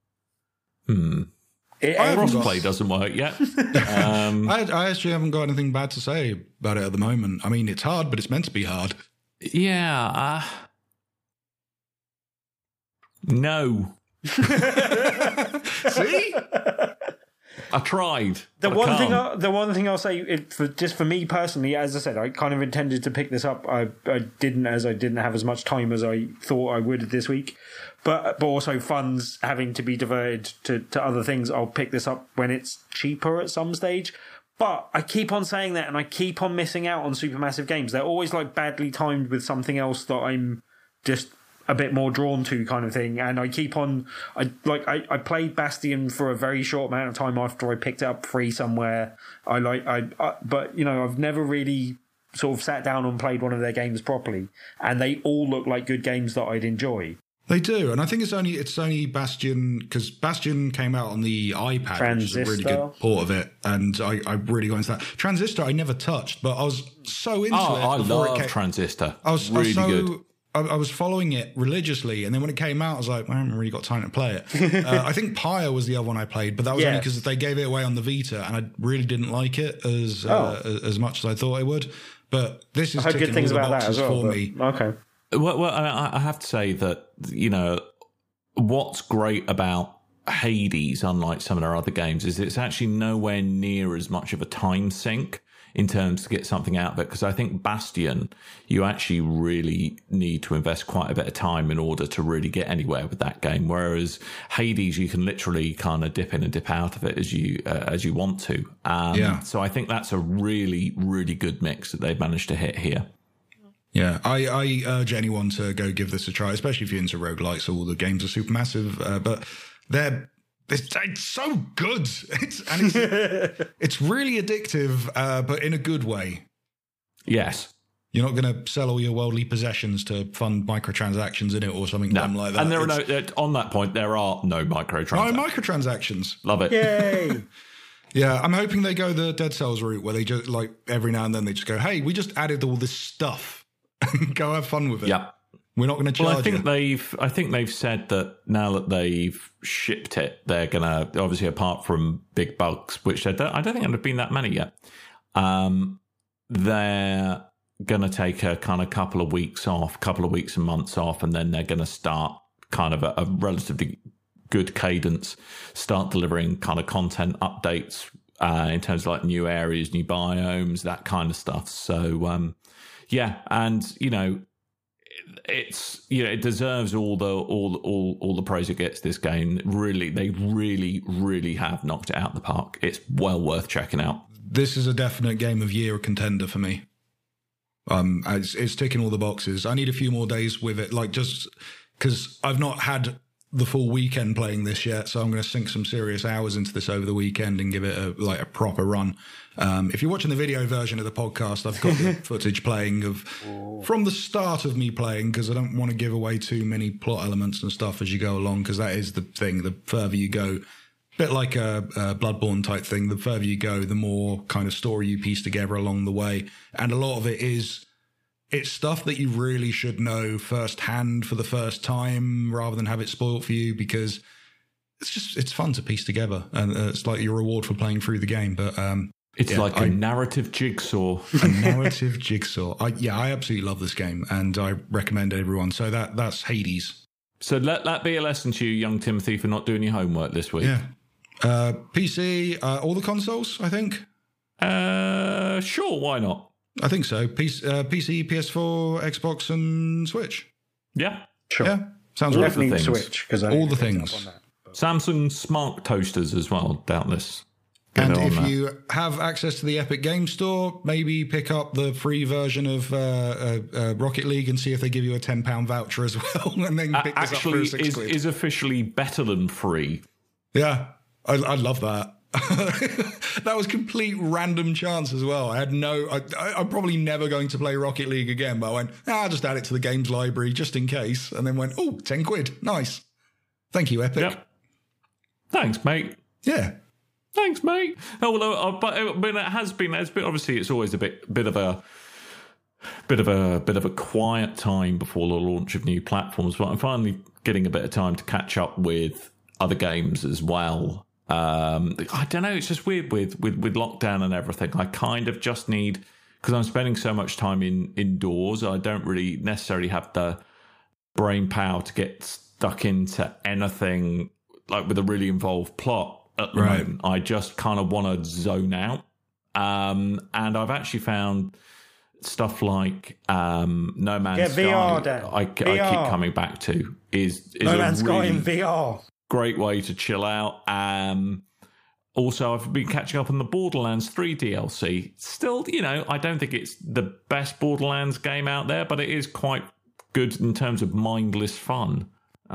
crossplay doesn't work yet. I actually haven't got anything bad to say about it at the moment. I mean, it's hard, but it's meant to be hard. Yeah. No. See? I tried. The one thing I'll say, for me personally, as I said, I kind of intended to pick this up. I didn't have as much time as I thought I would this week. But also funds having to be diverted to other things. I'll pick this up when it's cheaper at some stage. But I keep on saying that, and I keep on missing out on supermassive games. They're always like badly timed with something else that I'm just a bit more drawn to, kind of thing. And I keep on, I played Bastion for a very short amount of time after I picked it up free somewhere. But I've never really sort of sat down and played one of their games properly, and they all look like good games that I'd enjoy. They do, and I think it's only Bastion, because Bastion came out on the iPad, Transistor, which is a really good port of it, and I really got into that. Transistor I never touched, but I was so into it. I love Transistor. I was really good. I was following it religiously, and then when it came out, I was like, I haven't really got time to play it. I think Pyre was the other one I played, but that was only because they gave it away on the Vita, and I really didn't like it as much as I thought I would. But this is ticking all the boxes for me. Okay. Well, I have to say that, what's great about Hades, unlike some of their other games, is it's actually nowhere near as much of a time sink in terms to get something out of it. Because I think Bastion, you actually really need to invest quite a bit of time in order to really get anywhere with that game. Whereas Hades, you can literally kind of dip in and dip out of it as you want to. So I think that's a really, really good mix that they've managed to hit here. Yeah, I urge anyone to go give this a try, especially if you're into roguelikes. All the games are supermassive, but it's so good. It's really addictive, but in a good way. Yes. You're not going to sell all your worldly possessions to fund microtransactions in it or something dumb like that. And on that point, there are no microtransactions. No microtransactions. Love it. Yay. Yeah, I'm hoping they go the Dead Cells route, where they just, like, every now and then they just go, hey, we just added all this stuff. Go have fun with it. Yeah. We're not going to charge I think they've said that now that they've shipped it, they're going to, obviously apart from big bugs, which I don't think there have been that many yet, they're going to take a kind of couple of weeks and months off, and then they're going to start kind of a relatively good cadence, start delivering kind of content updates in terms of like new areas, new biomes, that kind of stuff. So, yeah, and, it's it deserves all the praise it gets. This game, really, they really have knocked it out of the park. It's well worth checking out. This is a definite game of year contender for me. It's ticking all the boxes. I need a few more days with it, like just because I've not had the full weekend playing this yet, so I'm going to sink some serious hours into this over the weekend and give it a proper run. If you're watching the video version of the podcast, I've got the footage playing from the start of me playing, because I don't want to give away too many plot elements and stuff as you go along, because that is the thing. The further you go, a bit like a Bloodborne type thing, the further you go, the more kind of story you piece together along the way. And a lot of it it's stuff that you really should know firsthand for the first time rather than have it spoiled for you, because it's fun to piece together, and it's like your reward for playing through the game. But it's like a narrative jigsaw. A narrative jigsaw. I absolutely love this game, and I recommend it to everyone. So that's Hades. So let that be a lesson to you, young Timothy, for not doing your homework this week. Yeah. PC, all the consoles, I think. Sure, why not? I think so. PC, PS4, Xbox, and Switch. Yeah, sure. Yeah, sounds right. Definitely Switch, because all the things. Samsung smart toasters as well, doubtless. And if you have access to the Epic Game Store, maybe pick up the free version of Rocket League and see if they give you a £10 voucher as well, and then pick this up for £6. Is officially better than free. Yeah, I love that. That was complete random chance as well. I'm probably never going to play Rocket League again, but I went, I'll just add it to the games library just in case, and then went, £10, nice. Thank you, Epic. Yep. Thanks, mate. Yeah. Thanks, mate. Although, but it's been obviously it's always a bit of a quiet time before the launch of new platforms, but I'm finally getting a bit of time to catch up with other games as well. I don't know, it's just weird with lockdown and everything. I kind of just need, because I'm spending so much time indoors, I don't really necessarily have the brain power to get stuck into anything like with a really involved plot at the moment. I just kind of want to zone out, and I've actually found stuff like No Man's Sky VR, I keep coming back to is No Man's Sky in VR. Great way to chill out. Also, I've been catching up on the Borderlands 3 DLC. Still, I don't think it's the best Borderlands game out there, but it is quite good in terms of mindless fun.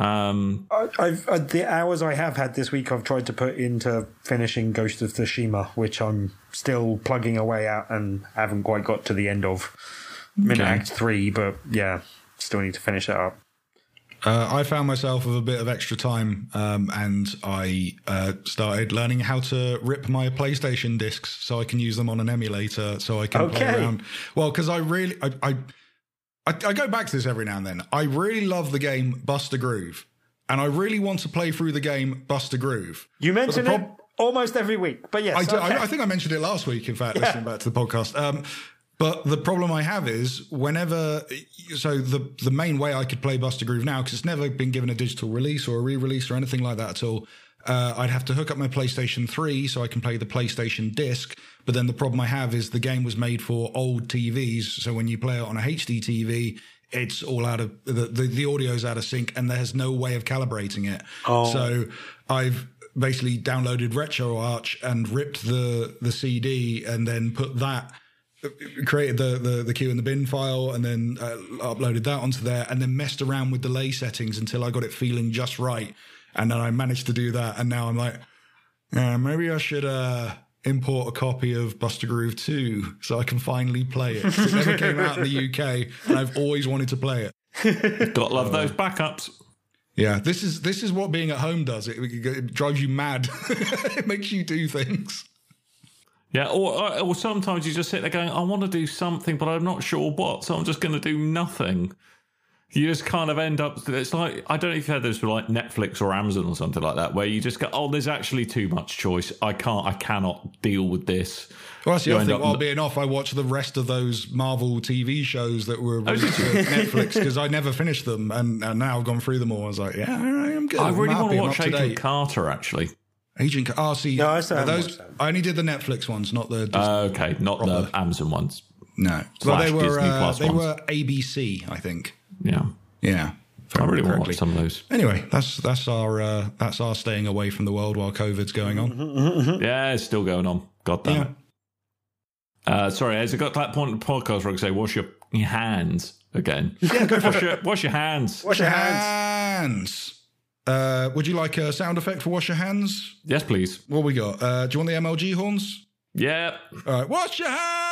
The hours I have had this week, I've tried to put into finishing Ghost of Tsushima, which I'm still plugging away at and haven't quite got to the end of. I'm in Act 3, but yeah, still need to finish that up. I found myself with a bit of extra time, and I started learning how to rip my PlayStation discs so I can use them on an emulator, so I can play around. Well, because I go back to this every now and then. I really love the game Buster Groove, and I really want to play through the game Buster Groove. You mention it almost every week, but yes. I think I mentioned it last week, in fact, listening back to the podcast. But the problem I have is the main way I could play Buster Groove now, because it's never been given a digital release or a re-release or anything like that at all, I'd have to hook up my PlayStation 3 so I can play the PlayStation disc. But then the problem I have is the game was made for old TVs. So when you play it on a HD TV, it's all out of the audio's out of sync, and there's no way of calibrating it. So I've basically downloaded RetroArch and ripped the CD and then created the queue in the bin file, and then uploaded that onto there, and then messed around with delay settings until I got it feeling just right. And then I managed to do that, and now I'm like, maybe I should import a copy of Buster Groove 2 so I can finally play it. It never came out in the UK, and I've always wanted to play it. Gotta love those backups. Yeah, this is what being at home does. It drives you mad. It makes you do things. Yeah, or sometimes you just sit there going, I want to do something, but I'm not sure what, so I'm just going to do nothing. You just kind of end up, it's like, I don't know if you've had this with like Netflix or Amazon or something like that, where you just go, there's actually too much choice. I cannot deal with this. Well, that's the other thing. While being off, I watched the rest of those Marvel TV shows that were released on Netflix, because I never finished them, and now I've gone through them all. I was like, yeah, I'm good. I really want to watch Agent Carter, actually. Agent Carter. No, I only did the Netflix ones, not the okay, not the Amazon ones. No, well, they were ABC, I think. Yeah. Yeah. I really want to watch some of those. Anyway, that's our staying away from the world while COVID's going on. Yeah, it's still going on. God damn it. Sorry, has it got to that point in the podcast where I can say wash your hands again? Yeah, go for it. Wash your hands. Wash your hands. Would you like a sound effect for wash your hands? Yes, please. What we got? Do you want the MLG horns? Yeah. All right, wash your hands!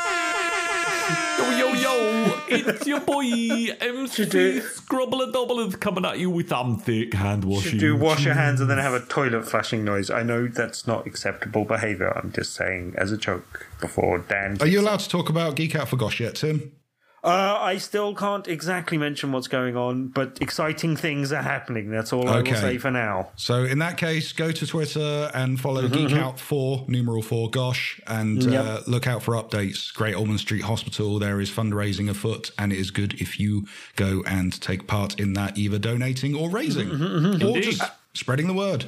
Yo, it's your boy MC Scrubble coming at you with thick hand washing. Should do wash your hands and then have a toilet flushing noise. I know that's not acceptable behaviour. I'm just saying as a joke before Dan. Are you allowed to talk about Geek Out for Gosh yet, Tim? I still can't exactly mention what's going on, but exciting things are happening. That's all I will say for now. So in that case, go to Twitter and follow Geek Out 4, numeral 4, Gosh, and look out for updates. Great Ormond Street Hospital, there is fundraising afoot, and it is good if you go and take part in that, either donating or raising, or just spreading the word.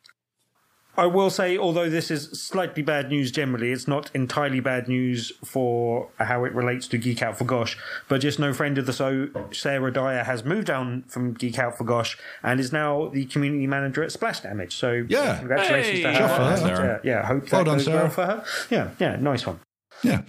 I will say, although this is slightly bad news generally, it's not entirely bad news for how it relates to Geek Out for Gosh, but just no friend of the show, Sarah Dyer, has moved down from Geek Out for Gosh and is now the community manager at Splash Damage. So congratulations to her. Yeah, hope that goes well for her. Yeah, nice one. Yeah.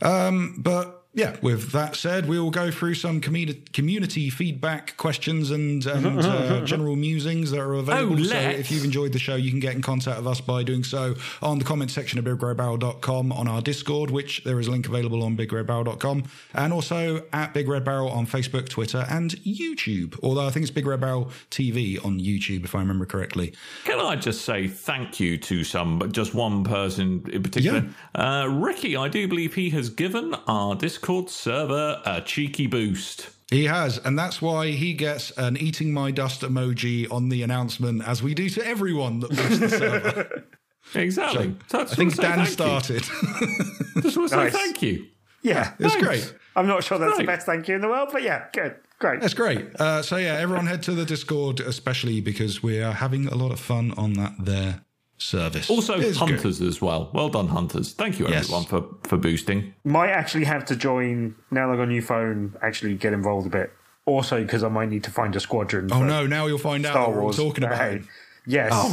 But yeah, with that said, we will go through some community feedback questions and general musings that are available. So if you've enjoyed the show, you can get in contact with us by doing so on the comment section of BigRedBarrel.com, on our Discord, which there is a link available on BigRedBarrel.com, and also at Big Red Barrel on Facebook, Twitter, and YouTube. Although I think it's Big Red Barrel TV on YouTube, if I remember correctly. Can I just say thank you to just one person in particular? Yeah. Ricky, I do believe he has given our Discord server a cheeky boost. He has, and that's why he gets an eating my dust emoji on the announcement, as we do to everyone that boosts the server. Exactly. So I think Dan started. Just want to say thank you. Yeah, it's great. I'm not sure that's the best thank you in the world, but yeah, good. Great. That's great. So yeah, everyone head to the Discord, especially because we are having a lot of fun on that there service. Also Hunters as well. Well done, Hunters. Thank you everyone for boosting. Might actually have to join, now that I've got a new phone, actually get involved a bit. Also because I might need to find a squadron. Oh no, now you'll find out what we're talking about. Yes. Oh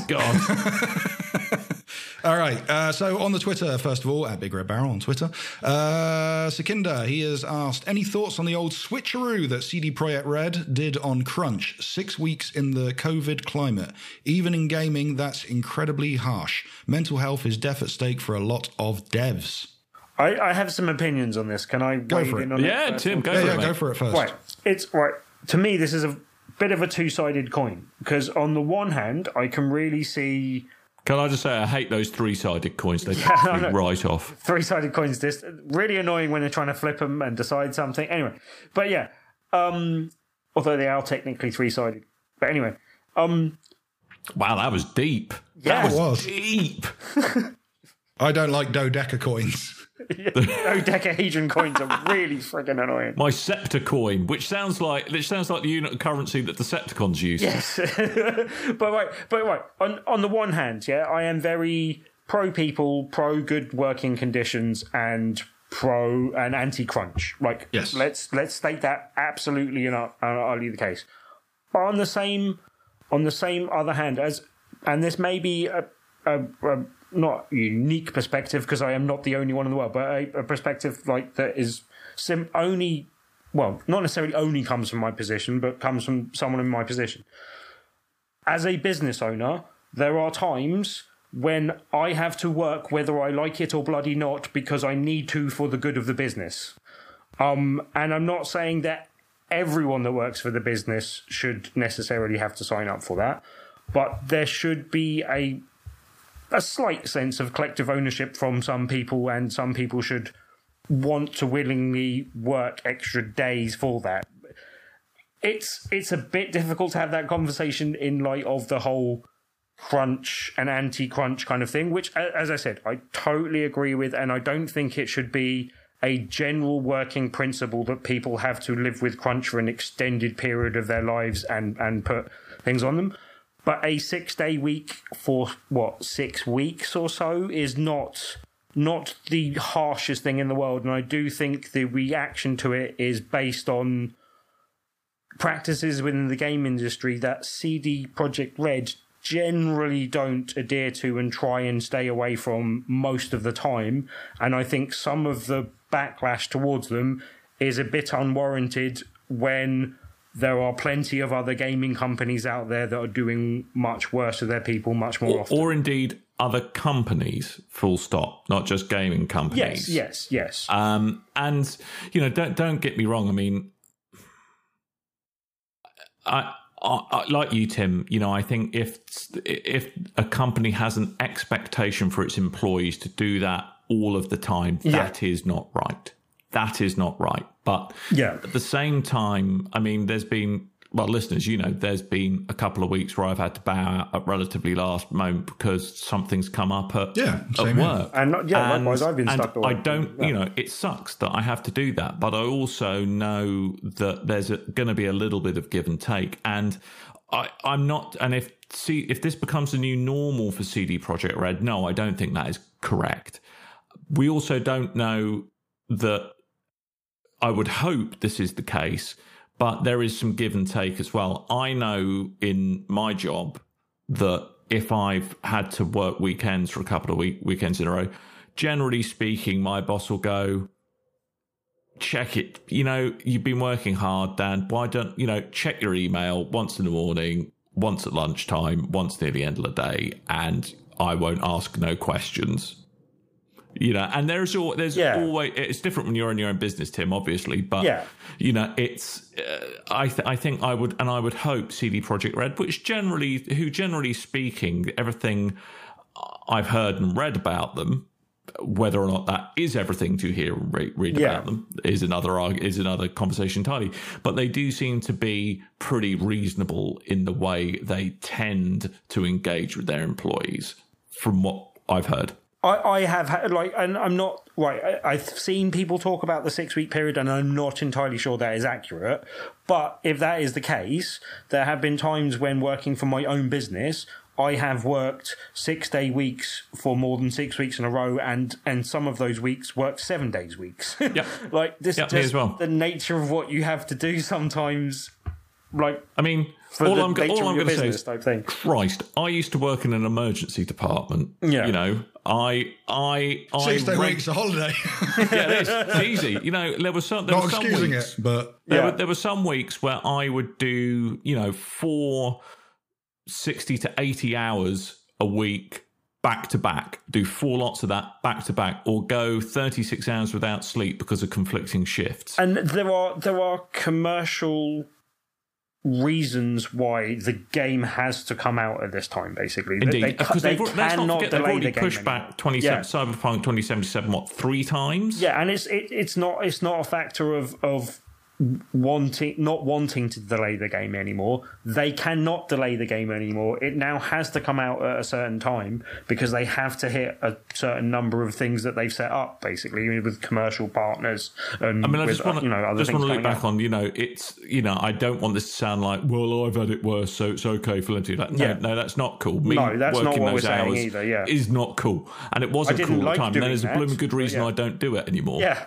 God. All right. So on the Twitter, first of all, at Big Red Barrel on Twitter, Sikinder, he has asked, any thoughts on the old switcheroo that CD Projekt Red did on Crunch? 6 weeks in the COVID climate. Even in gaming, that's incredibly harsh. Mental health is death at stake for a lot of devs. I have some opinions on this. Can I go for it? Yeah, Tim, go for it. Go for it first. Right. It's right. To me, this is a bit of a two-sided coin, because on the one hand, I can really see. Can I just say I hate those three-sided coins? They piss me right off. Three-sided coins, this really annoying when they're trying to flip them and decide something. Anyway, but yeah, although they are technically three-sided. But anyway, wow, that was deep. Yeah, that was deep. I don't like dodeca coins. Dodecahedron coins are really friggin' annoying. My Scepter coin, which sounds like the unit of currency that Decepticons use. Yes, but right. On the one hand, yeah, I am very pro people, pro good working conditions, and pro and anti-crunch. Like, yes, let's state that absolutely and utterly the case. But on the same other hand, and this may be a not unique perspective, because I am not the only one in the world, but a perspective like that is not necessarily only comes from my position, but comes from someone in my position. As a business owner, there are times when I have to work whether I like it or bloody not, because I need to for the good of the business. And I'm not saying that everyone that works for the business should necessarily have to sign up for that, but there should be a slight sense of collective ownership from some people, and some people should want to willingly work extra days for that. It's a bit difficult to have that conversation in light of the whole crunch and anti-crunch kind of thing, which, as I said, I totally agree with, and I don't think it should be a general working principle that people have to live with crunch for an extended period of their lives and put things on them. But a 6-day week for, 6 weeks or so is not the harshest thing in the world. And I do think the reaction to it is based on practices within the game industry that CD Projekt Red generally don't adhere to and try and stay away from most of the time. And I think some of the backlash towards them is a bit unwarranted when there are plenty of other gaming companies out there that are doing much worse to their people much more often. Or indeed other companies, full stop, not just gaming companies. Yes. And, don't get me wrong. I mean, I like you, Tim, I think if a company has an expectation for its employees to do that all of the time, that is not right. That is not right. But at the same time, I mean, there's been, listeners, there's been a couple of weeks where I've had to bow out at relatively last moment because something's come up at work. And likewise, I've been stuck. I don't, it sucks that I have to do that, but I also know that there's going to be a little bit of give and take. And I'm not, and if this becomes a new normal for CD Projekt Red, no, I don't think that is correct. We also don't know that. I would hope this is the case, but there is some give and take as well. I know in my job that if I've had to work weekends for a couple of weekends in a row, generally speaking, my boss will go, check it. You've been working hard, Dan. Why don't, check your email once in the morning, once at lunchtime, once near the end of the day, and I won't ask no questions. And there's always, it's different when you're in your own business, Tim, obviously, but it's I think I would hope CD Projekt Red, which generally speaking, everything I've heard and read about them, whether or not that is everything to hear and read about them is another conversation entirely, but they do seem to be pretty reasonable in the way they tend to engage with their employees, from what I've heard. I have had, and I'm not, I've seen people talk about the 6-week period, and I'm not entirely sure that is accurate. But if that is the case, there have been times when working for my own business, I have worked 6-day weeks for more than 6 weeks in a row, and some of those weeks worked 7 days weeks. Yeah. This me as well. The nature of what you have to do sometimes. I mean, all I'm going to say is, type thing. Christ, I used to work in an emergency department. Yeah. I 6-day weeks a holiday. It's easy. There was some. Not excusing it, but there were some weeks where I would do 60 to 80 hours a week back to back, do 4 lots of that back to back, or go 36 hours without sleep because of conflicting shifts. And there are commercial reasons why the game has to come out at this time, basically. Indeed, because they've already pushed back Cyberpunk 2077 3 times. Yeah, and it's not a factor of not wanting to delay the game anymore. They cannot delay the game anymore. It now has to come out at a certain time because they have to hit a certain number of things that they've set up, basically, with commercial partners. And I just want to look back on, it's, I don't want this to sound like, well, I've had it worse, so it's okay for them to do that. No, that's not cool. That's not what we're saying either. Yeah, is not cool, and it wasn't cool at the time. And there's a blooming good reason I don't do it anymore. Yeah.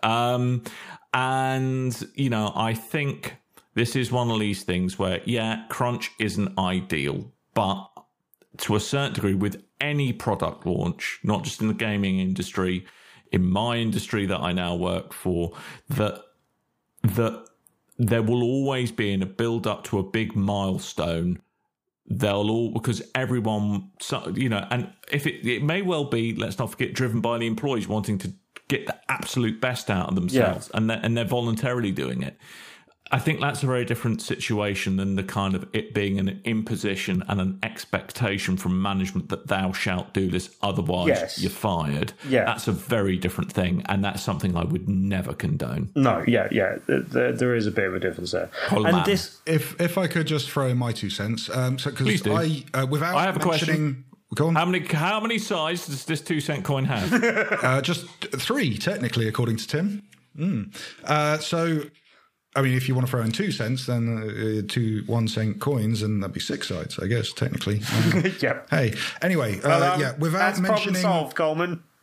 And, I think this is one of these things where, crunch isn't ideal, but to a certain degree with any product launch, not just in the gaming industry, in my industry that I now work for, that there will always be in a build up to a big milestone. Because everyone, and if it may well be, let's not forget, driven by the employees wanting to get the absolute best out of themselves, and they're voluntarily doing it. I think that's a very different situation than the kind of it being an imposition and an expectation from management that thou shalt do this, otherwise you're fired. Yeah. That's a very different thing, and that's something I would never condone. No, there is a bit of a difference there. If I could just throw in my 2 cents, Please do. I have a question. Go on. How many sides does this 2-cent coin have? Just 3, technically, according to Tim. So, I mean, if you want to throw in 2 cents, then 2 1-cent coins, and that'd be 6 sides, I guess, technically. Yep. Hey, anyway, without that's mentioning, problem solved, Coleman.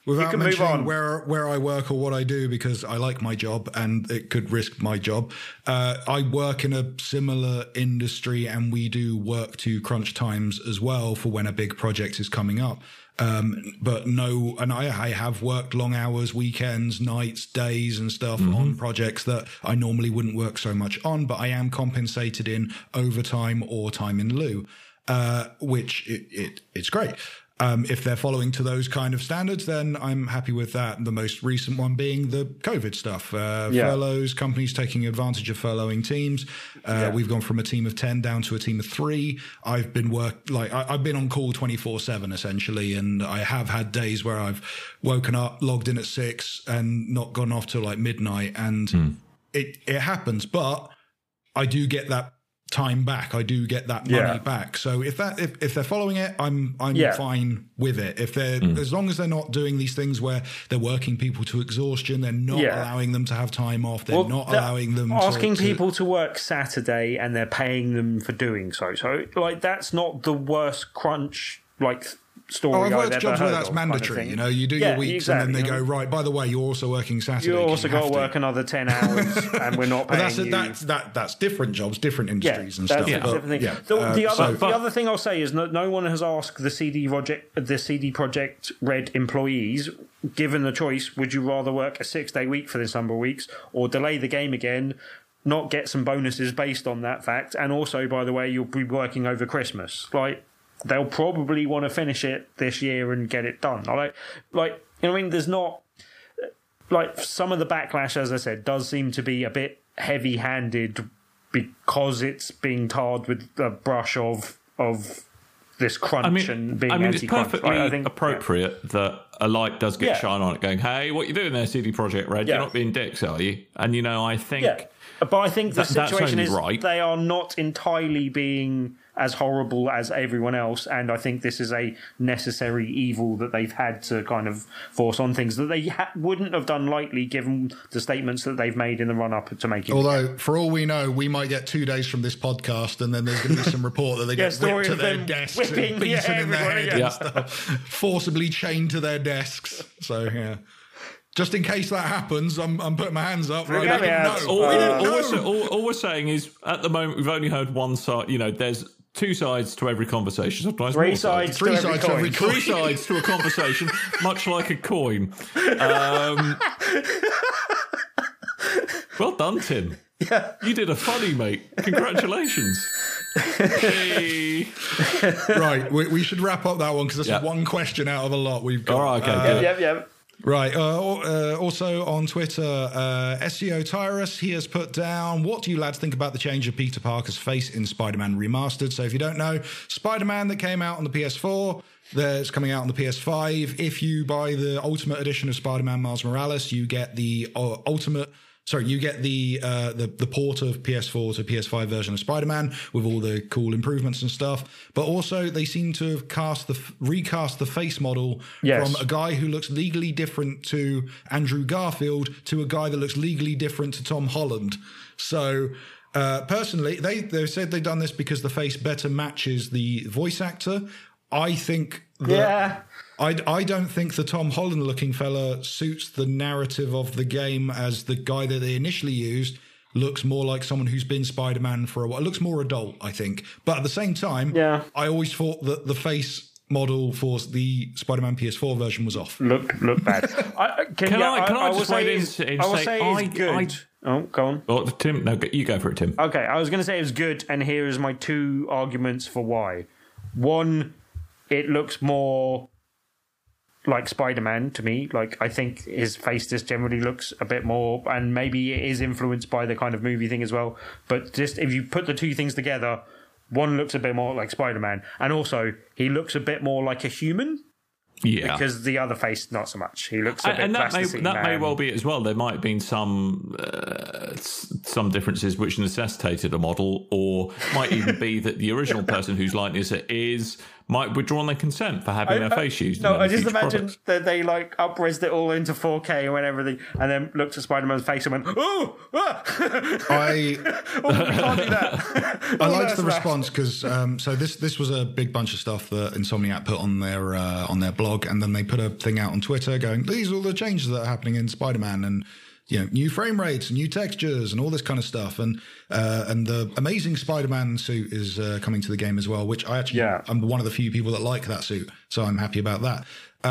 Without mentioning where I work or what I do, because I like my job and it could risk my job. I work in a similar industry and we do work to crunch times as well for when a big project is coming up. But no, and I have worked long hours, weekends, nights, days and stuff on projects that I normally wouldn't work so much on, but I am compensated in overtime or time in lieu, which it's great. If they're following to those kind of standards, then I'm happy with that. The most recent one being the COVID stuff. Furloughs, companies taking advantage of furloughing teams. We've gone from a team of 10 down to a team of 3. I've been I've been on call 24/7 essentially. And I have had days where I've woken up, logged in at 6 and not gone off till like midnight. And it happens, but I do get that time back. I do get that money back. So if they're following it, I'm fine with it. If they're as long as they're not doing these things where they're working people to exhaustion, they're not allowing them to have time off. They're not allowing them asking people to work Saturday and they're paying them for doing so. So like that's not the worst crunch story. I've worked jobs where that's mandatory. Kind of you do your weeks and then they go, right, by the way, you're also working Saturday. You also got to work another 10 hours and we're not paying you. That's different jobs, different industries and stuff. The other thing I'll say is no one has asked the CD Projekt Red employees, given the choice, would you rather work a 6-day week for this number of weeks or delay the game again, not get some bonuses based on that fact, and also, by the way, you'll be working over Christmas. They'll probably want to finish it this year and get it done. There's not some of the backlash, as I said, does seem to be a bit heavy-handed because it's being tarred with the brush of this crunch and being anti-crunch. It's perfectly appropriate that a light does get shine on it, going, "Hey, what you doing there, CD Projekt Red? You're not being dicks, are you?" And I think. Yeah. But I think the situation is they are not entirely being as horrible as everyone else, and I think this is a necessary evil that they've had to kind of force on things that they wouldn't have done lightly given the statements that they've made in the run-up to making. Although, for all we know, we might get 2 days from this podcast and then there's going to be some report that they get whipped to their desks and beaten in their head and stuff, forcibly chained to their desks. So, yeah. Just in case that happens, I'm putting my hands up. Right? All we're saying is, at the moment, we've only heard one side. There's 2 sides to every conversation. Sometimes 3 sides to every coin. 3 sides to a conversation, much like a coin. Well done, Tim. Yeah. You did a funny, mate. Congratulations. Hey. Right, we should wrap up that one because that's one question out of a lot we've got. All right, okay. Yep. Right. Also on Twitter, SEO Tyrus, he has put down, what do you lads think about the change of Peter Parker's face in Spider-Man Remastered? So if you don't know, Spider-Man that came out on the PS4, that's coming out on the PS5. If you buy the Ultimate Edition of Spider-Man Miles Morales, you get the the port of PS4 to PS5 version of Spider-Man with all the cool improvements and stuff. But also they seem to have recast the face model from a guy who looks legally different to Andrew Garfield to a guy that looks legally different to Tom Holland. So personally, they said they've done this because the face better matches the voice actor. I think that I don't think the Tom Holland looking fella suits the narrative of the game, as the guy that they initially used looks more like someone who's been Spider-Man for a while. It looks more adult, I think. But at the same time, I always thought that the face model for the Spider-Man PS4 version was off. Look bad. Can I just wait in and say it's good. Oh, go on. Oh, Tim, no, you go for it, Tim. Okay, I was going to say it was good, and here is my 2 arguments for why. One, it looks more like Spider-Man to me. I think his face just generally looks a bit more, and maybe it is influenced by the kind of movie thing as well. But just if you put the 2 things together, one looks a bit more like Spider-Man, and also he looks a bit more like a human. Yeah, because the other face, not so much. He looks a bit plasticine. That may well be it as well. There might have been some differences which necessitated a model, or might even be that the original person whose likeness it is might withdraw their consent for having their face used. No, I just imagine that they like up-resed it all into 4K and everything, and then looked at Spider-Man's face and went, "Oh, ah! we can't do that." I liked the response because so this was a big bunch of stuff that Insomniac put on their blog, and then they put a thing out on Twitter going, "These are all the changes that are happening in Spider-Man," and new frame rates, new textures, and all this kind of stuff. And the Amazing Spider-Man suit is coming to the game as well, which I'm one of the few people that like that suit, so I'm happy about that.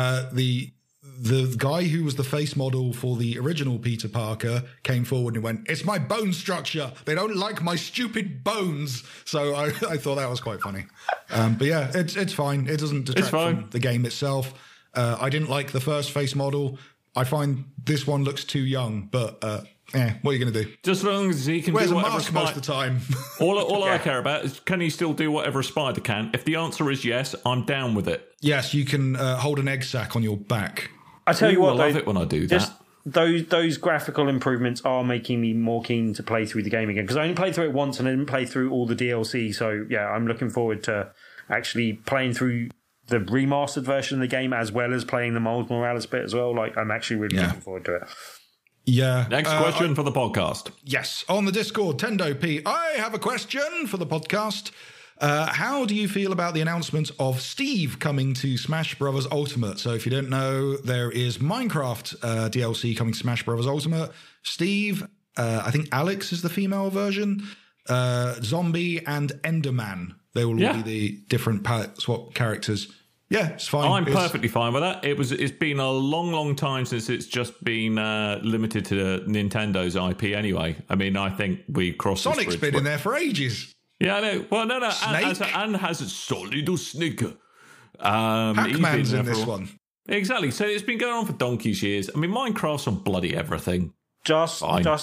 The guy who was the face model for the original Peter Parker came forward and went, "It's my bone structure. They don't like my stupid bones." So I thought that was quite funny. But yeah, it's fine. It doesn't detract from the game itself. I didn't like the first face model. I find this one looks too young, but what are you going to do? Just as long as he can wears do a whatever mask most of the time. all I care about is, can he still do whatever a spider can? If the answer is yes, I'm down with it. Yes, you can hold an egg sac on your back. I tell you what, I love it when I do that. Those graphical improvements are making me more keen to play through the game again, because I only played through it once and I didn't play through all the DLC. So yeah, I'm looking forward to actually playing through the remastered version of the game as well as playing the Miles Morales bit as well. Like, I'm actually really looking forward to it. Yeah. Next question for the podcast. Yes. On the Discord, Tendo P. I have a question for the podcast. How do you feel about the announcement of Steve coming to Smash Bros. Ultimate? So if you don't know, there is Minecraft DLC coming to Smash Bros. Ultimate. Steve, I think Alex is the female version. Zombie and Enderman. They will all be the different palette swap characters. Yeah, it's fine. I'm perfectly fine with that. It's been a long time since it's just been limited to Nintendo's IP anyway. I mean, I think we crossed Sonic's been in there for ages. Yeah, I know. Well, no. Snake? And has a solid Snake. Pac-Man's in this one. Exactly. So it's been going on for donkey's years. I mean, Minecraft's on bloody everything. Just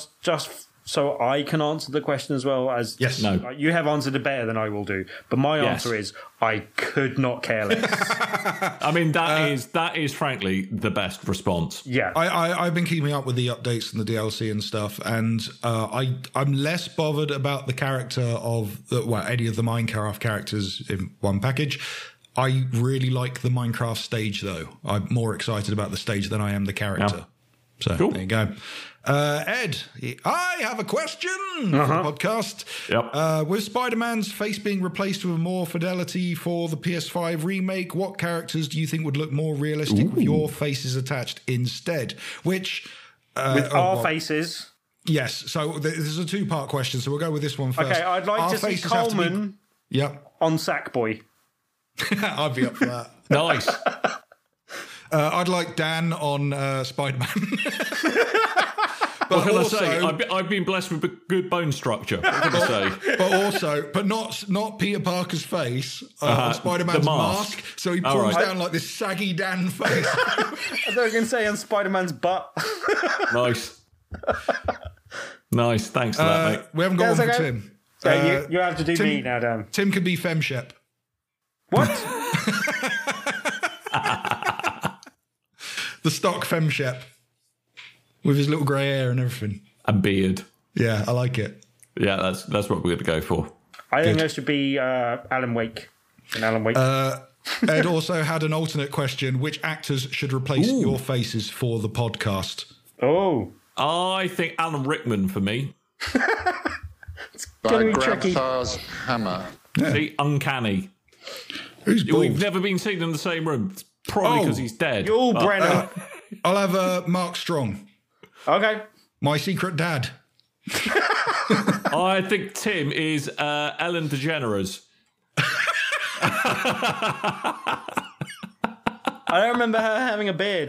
so I can answer the question as well as... Yes. No. You have answered it better than I will do. But my answer is, I could not care less. I mean, that is frankly the best response. Yeah. I've been keeping up with the updates and the DLC and stuff, and I'm less bothered about the character of any of the Minecraft characters in one package. I really like the Minecraft stage, though. I'm more excited about the stage than I am the character. Yeah. So There you go. Ed, I have a question for the podcast. Yep. With Spider-Man's face being replaced with more fidelity for the PS5 remake, what characters do you think would look more realistic with your faces attached instead? Which with our faces. Yes. So this is a two-part question. So we'll go with this one first. Okay, I'd like to see Coleman on Sackboy. I'd be up for that. Nice. I'd like Dan on Spider-Man. What can I say? I've been blessed with a good bone structure. What can I say? But not Peter Parker's face on Spider-Man's mask. So he pulls down like this saggy Dan face. I thought you were going to say on Spider-Man's butt. Nice. Nice. Thanks for that, mate. We haven't got one for Tim. Yeah, you have to do me now, Dan. Tim could be Femshep. What? The stock Femshep. With his little grey hair and everything. And beard. Yeah, I like it. Yeah, that's what we're going to go for. I think there should be Alan Wake. And Alan Wake. Ed also had an alternate question. Which actors should replace your faces for the podcast? Oh. I think Alan Rickman for me. It's going to be tricky. Hammer. Yeah. See, uncanny. Who's bald? We've never been seen in the same room. It's probably because he's dead. You're Brenner. I'll have Mark Strong. Okay. My secret dad. I think Tim is Ellen DeGeneres. I don't remember her having a beard.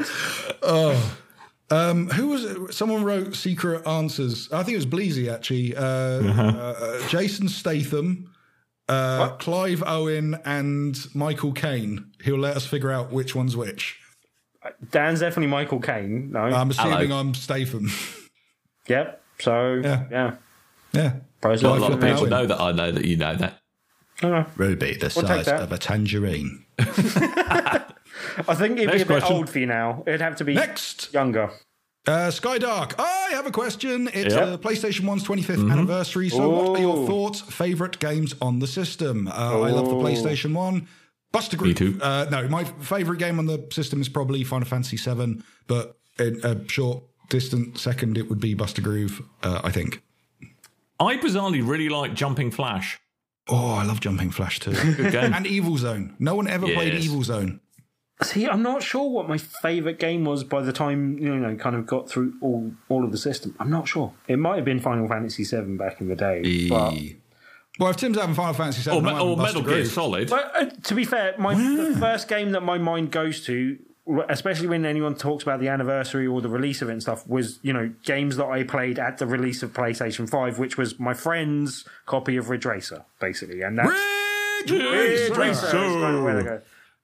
Who was it? Someone wrote secret answers. I think it was Bleezy, actually. Jason Statham, Clive Owen, and Michael Caine. He'll let us figure out which one's which. Dan's definitely Michael Caine. No, I'm assuming I'm Statham. Yep. So yeah. A lot of people know that I know that you know that. Ruby, the size of a tangerine. I think it'd be a bit old for you now. It'd have to be younger. Skydark, I have a question. It's PlayStation 1's 25th anniversary. So what are your thoughts, favourite games on the system? I love the PlayStation 1. Buster Groove. Me too. No, my favourite game on the system is probably Final Fantasy VII, but in a short, distant second, it would be Buster Groove, I think. I bizarrely really like Jumping Flash. Oh, I love Jumping Flash too. Good game. And Evil Zone. No one ever played Evil Zone. See, I'm not sure what my favourite game was by the time, kind of got through all of the system. I'm not sure. It might have been Final Fantasy VII back in the day. But... Well, if Tim's having Final Fantasy VII... Or Metal Gear Solid. But, to be fair, the first game that my mind goes to, especially when anyone talks about the anniversary or the release of it and stuff, was, games that I played at the release of PlayStation 5, which was my friend's copy of Ridge Racer, basically. And that's... Ridge Racer! Is kind of where they go.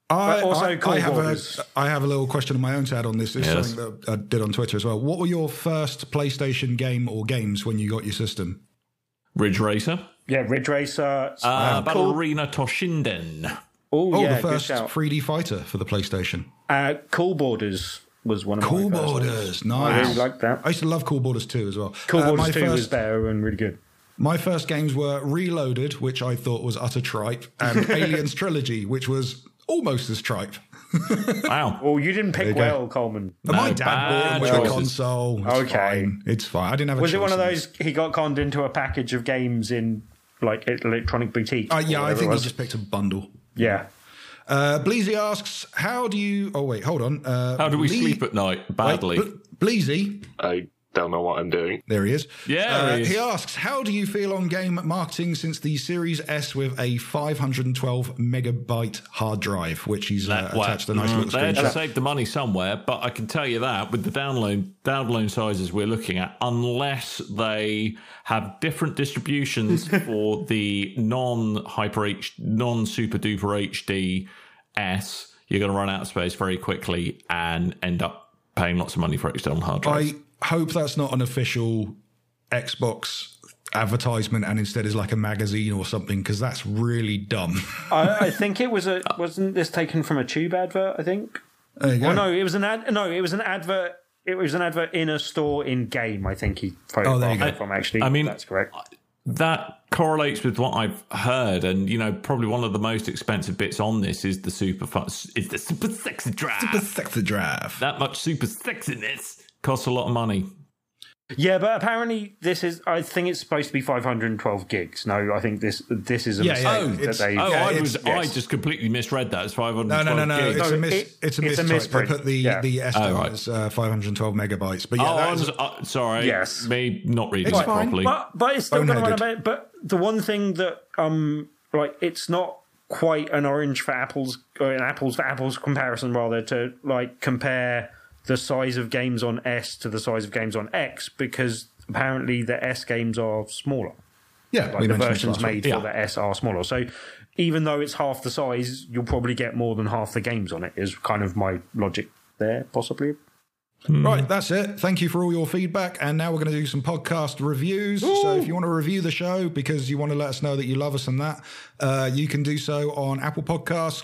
I have a little question of my own to add on this. It's something that I did on Twitter as well. What were your first PlayStation game or games when you got your system? Ridge Racer. Yeah, Ridge Racer. Ballerina Toshinden. The first 3D fighter for the PlayStation. Cool Borders was one of my Cool first Borders, ones. nice. I really liked that. I used to love Cool Borders 2 as well. Cool Borders 2 was better and really good. My first games were Reloaded, which I thought was utter tripe, and Aliens Trilogy, which was almost as tripe. Wow. Well, you didn't pick well, Coleman. My dad bought them with a console. It's fine. I didn't have a choice. Was it one of those, he got conned into a package of games in, Electronic Boutique? Yeah, I think he just picked a bundle. Yeah. Bleezy asks, how do you... Oh, wait, hold on. How do we sleep at night? Badly. Bleezy... I don't know what I'm doing. There he is. Yeah, he asks, how do you feel on game marketing since the Series S with a 512 megabyte hard drive, which he's attached a nice little screenshot. They had to save the money somewhere, but I can tell you that with the download sizes we're looking at, unless they have different distributions for the non-Super Duper HD S, you're going to run out of space very quickly and end up paying lots of money for external hard drives. I hope that's not an official Xbox advertisement and instead is like a magazine or something, because that's really dumb. I think it was wasn't this taken from a Tube advert, I think? There you go. Oh no, it was an advert. It was an advert in a store in game, I think he photographed it from, actually. I mean, that's correct. That correlates with what I've heard, and probably one of the most expensive bits on this is the super sexy drive. Super sexy drive. That much super sexiness costs a lot of money. Yeah, but apparently I think it's supposed to be 512 gigs. No, I think this is a mistake. I just completely misread that as 512 No. gigs. It's a misprint. They put the S down as 512 megabytes. But yeah, sorry. Yes. Me not reading it properly. But it's still going to run about. But the one thing that, it's not quite an orange for apples, or an apples for apples comparison, rather, to compare the size of games on S to the size of games on X, because apparently the S games are smaller. Yeah, the versions made for the S are smaller. So even though it's half the size, you'll probably get more than half the games on it, is kind of my logic there, possibly. Right, that's it. Thank you for all your feedback. And now we're going to do some podcast reviews. Ooh. So if you want to review the show because you want to let us know that you love us and that, you can do so on Apple Podcasts,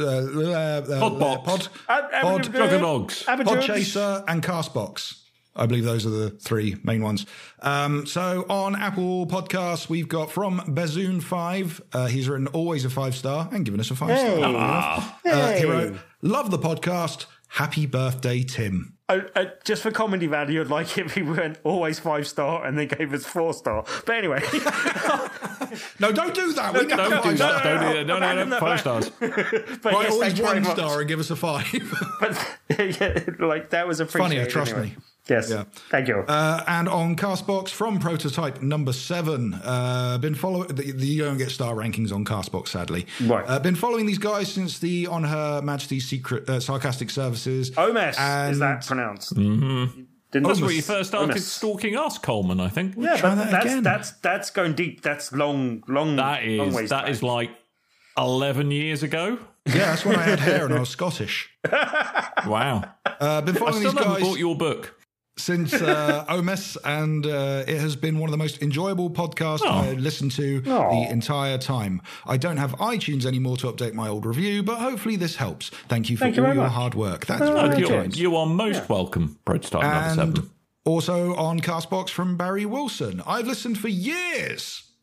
Podchaser, and Castbox. I believe those are the three main ones. So on Apple Podcasts, we've got from Bazoon5. He's written always a 5-star and given us a 5-star. He wrote, love the podcast. Happy birthday, Tim. Just for comedy value, I'd like it if he went always 5-star and then gave us 4-star. But anyway. No, don't do that. We don't do that. Don't do that. 5 stars. But right, always 1 star and give us a 5. But that was appreciated. Funny, trust me. Yes. Yeah. Thank you. And on Castbox from Prototype number 7. Been following. You don't get star rankings on Castbox, sadly. Right. Been following these guys since the On Her Majesty's Secret Sarcastic Services. OMS is that pronounced? Mm-hmm. That's where you first started stalking us, Coleman, I think. Yeah, that's going deep. That's long. That is like 11 years ago. Yeah, that's when I had hair and I was Scottish. Wow. Been following these guys. I still haven't bought your book. Since OMS, and it has been one of the most enjoyable podcasts I listened to the entire time. I don't have iTunes anymore to update my old review, but hopefully this helps. Thank you for all your hard work. That's really kind. You are most welcome, Prototype number 7. Also on Castbox from Barry Wilson. I've listened for years.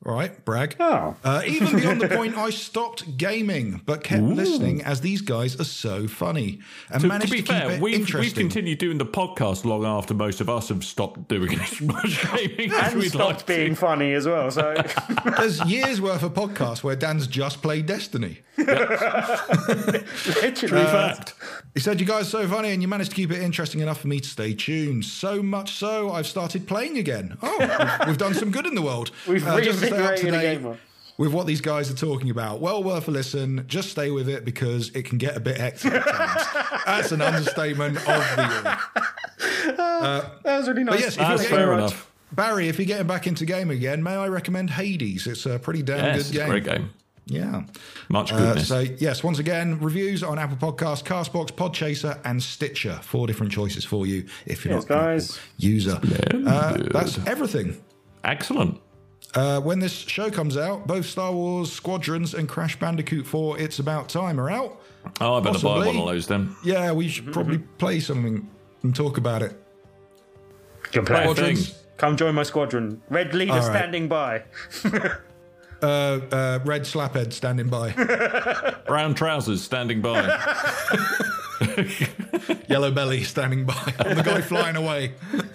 All right, brag. Oh. Even beyond the point I stopped gaming, but kept listening as these guys are so funny and managed to be fair, we've continued doing the podcast long after most of us have stopped doing as much gaming as and we'd stopped like being funny as well. So there's years worth of podcasts where Dan's just played Destiny. literally, fact. He said, "You guys are so funny, and you managed to keep it interesting enough for me to stay tuned. So much so, I've started playing again. Oh, we've done some good in the world. We've reinvigorated a gamer with what these guys are talking about. Well worth a listen. Just stay with it because it can get a bit hectic at times." That's an understatement of the year. That was really nice. Yes, that's fair enough. Barry, if you're getting back into gaming again, may I recommend Hades? It's a pretty damn good game. It's a great game. Yeah. Much goodness. So, yes, once again, reviews on Apple Podcasts, Castbox, Podchaser, and Stitcher. 4 different choices for you if you're not an Apple user. That's everything. Excellent. When this show comes out, both Star Wars Squadrons and Crash Bandicoot 4 It's About Time are out. Oh, I better buy one of those then. Yeah, we should probably play something and talk about it. Good play. Come join my squadron. Red leader standing by. Red slaphead standing by. Brown trousers standing by. Yellow belly standing by. And the guy flying away.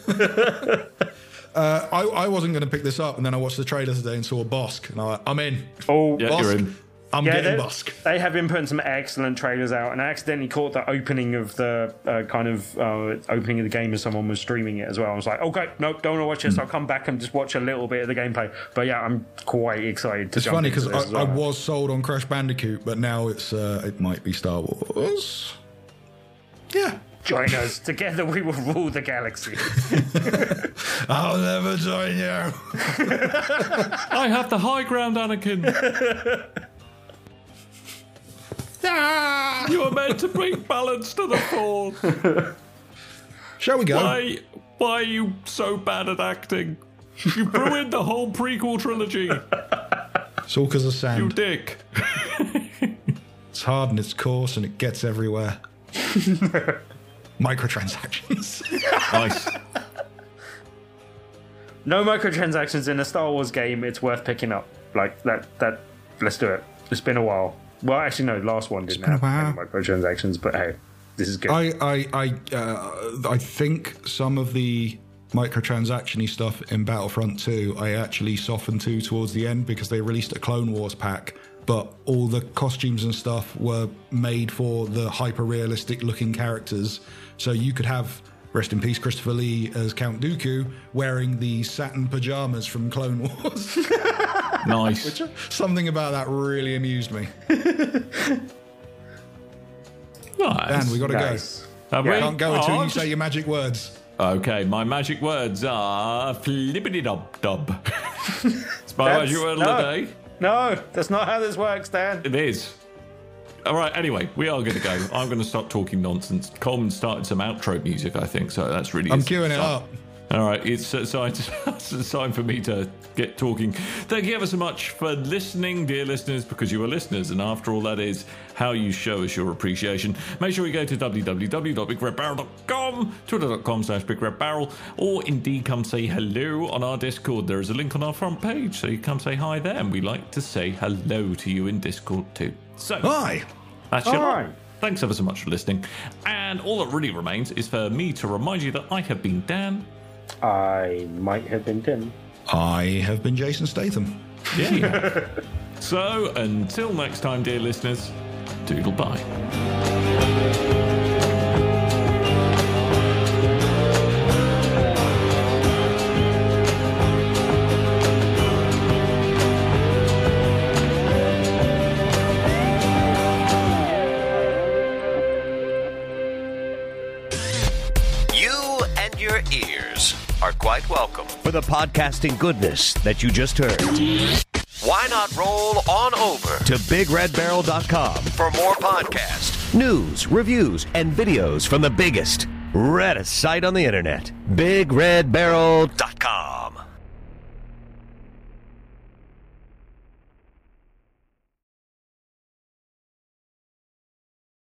I wasn't going to pick this up, and then I watched the trailer today and saw Bosk, and I'm in. Oh, yeah, Bosk, you're in. I'm getting Bosk. They have been putting some excellent trailers out, and I accidentally caught the opening of the opening of the game as someone was streaming it as well. I was like, okay, nope, don't want to watch this. I'll come back and just watch a little bit of the gameplay. But yeah, I'm quite excited to jump into this. It's funny because I was sold on Crash Bandicoot, but now it might be Star Wars. Yeah. Join us. Together we will rule the galaxy. I'll never join you. I have the high ground, Anakin. You are meant to bring balance to the Force. Shall we go? Why are you so bad at acting? You ruined the whole prequel trilogy. It's all because of sand. You dick. It's hard and it's coarse and it gets everywhere. Microtransactions. Nice. No microtransactions in a Star Wars game. It's worth picking up. Like that. Let's do it. It's been a while. Well, actually, no. Last one didn't have any microtransactions, but hey, this is good. I think some of the microtransaction-y stuff in Battlefront 2 I actually softened to towards the end because they released a Clone Wars pack, but all the costumes and stuff were made for the hyper-realistic looking characters, so you could have, rest in peace, Christopher Lee as Count Dooku wearing the satin pajamas from Clone Wars. Nice. Something about that really amused me. Nice. Dan, we got to go. We can't go until you say your magic words. Okay, my magic words are flippity-dub-dub. It's my magic word of the day. No, that's not how this works, Dan. It is. All right, anyway, we are going to go. I'm going to stop talking nonsense. Coleman started some outro music, I think, so that's really... I'm queuing it up. All right, it's time for me to get talking. Thank you ever so much for listening, dear listeners, because you are listeners, and after all, that is how you show us your appreciation. Make sure you go to www.bigredbarrel.com, twitter.com/bigredbarrel, or indeed come say hello on our Discord. There is a link on our front page, so you come say hi there, and we like to say hello to you in Discord too. So, hi. That's your right. Thanks ever so much for listening. And all that really remains is for me to remind you that I have been Dan. I might have been Tim. I have been Jason Statham. Yeah. So, until next time, dear listeners, doodle bye. Are quite welcome for the podcasting goodness that you just heard. Why not roll on over to BigRedBarrel.com for more podcasts, news, reviews, and videos from the biggest, reddest site on the internet, BigRedBarrel.com.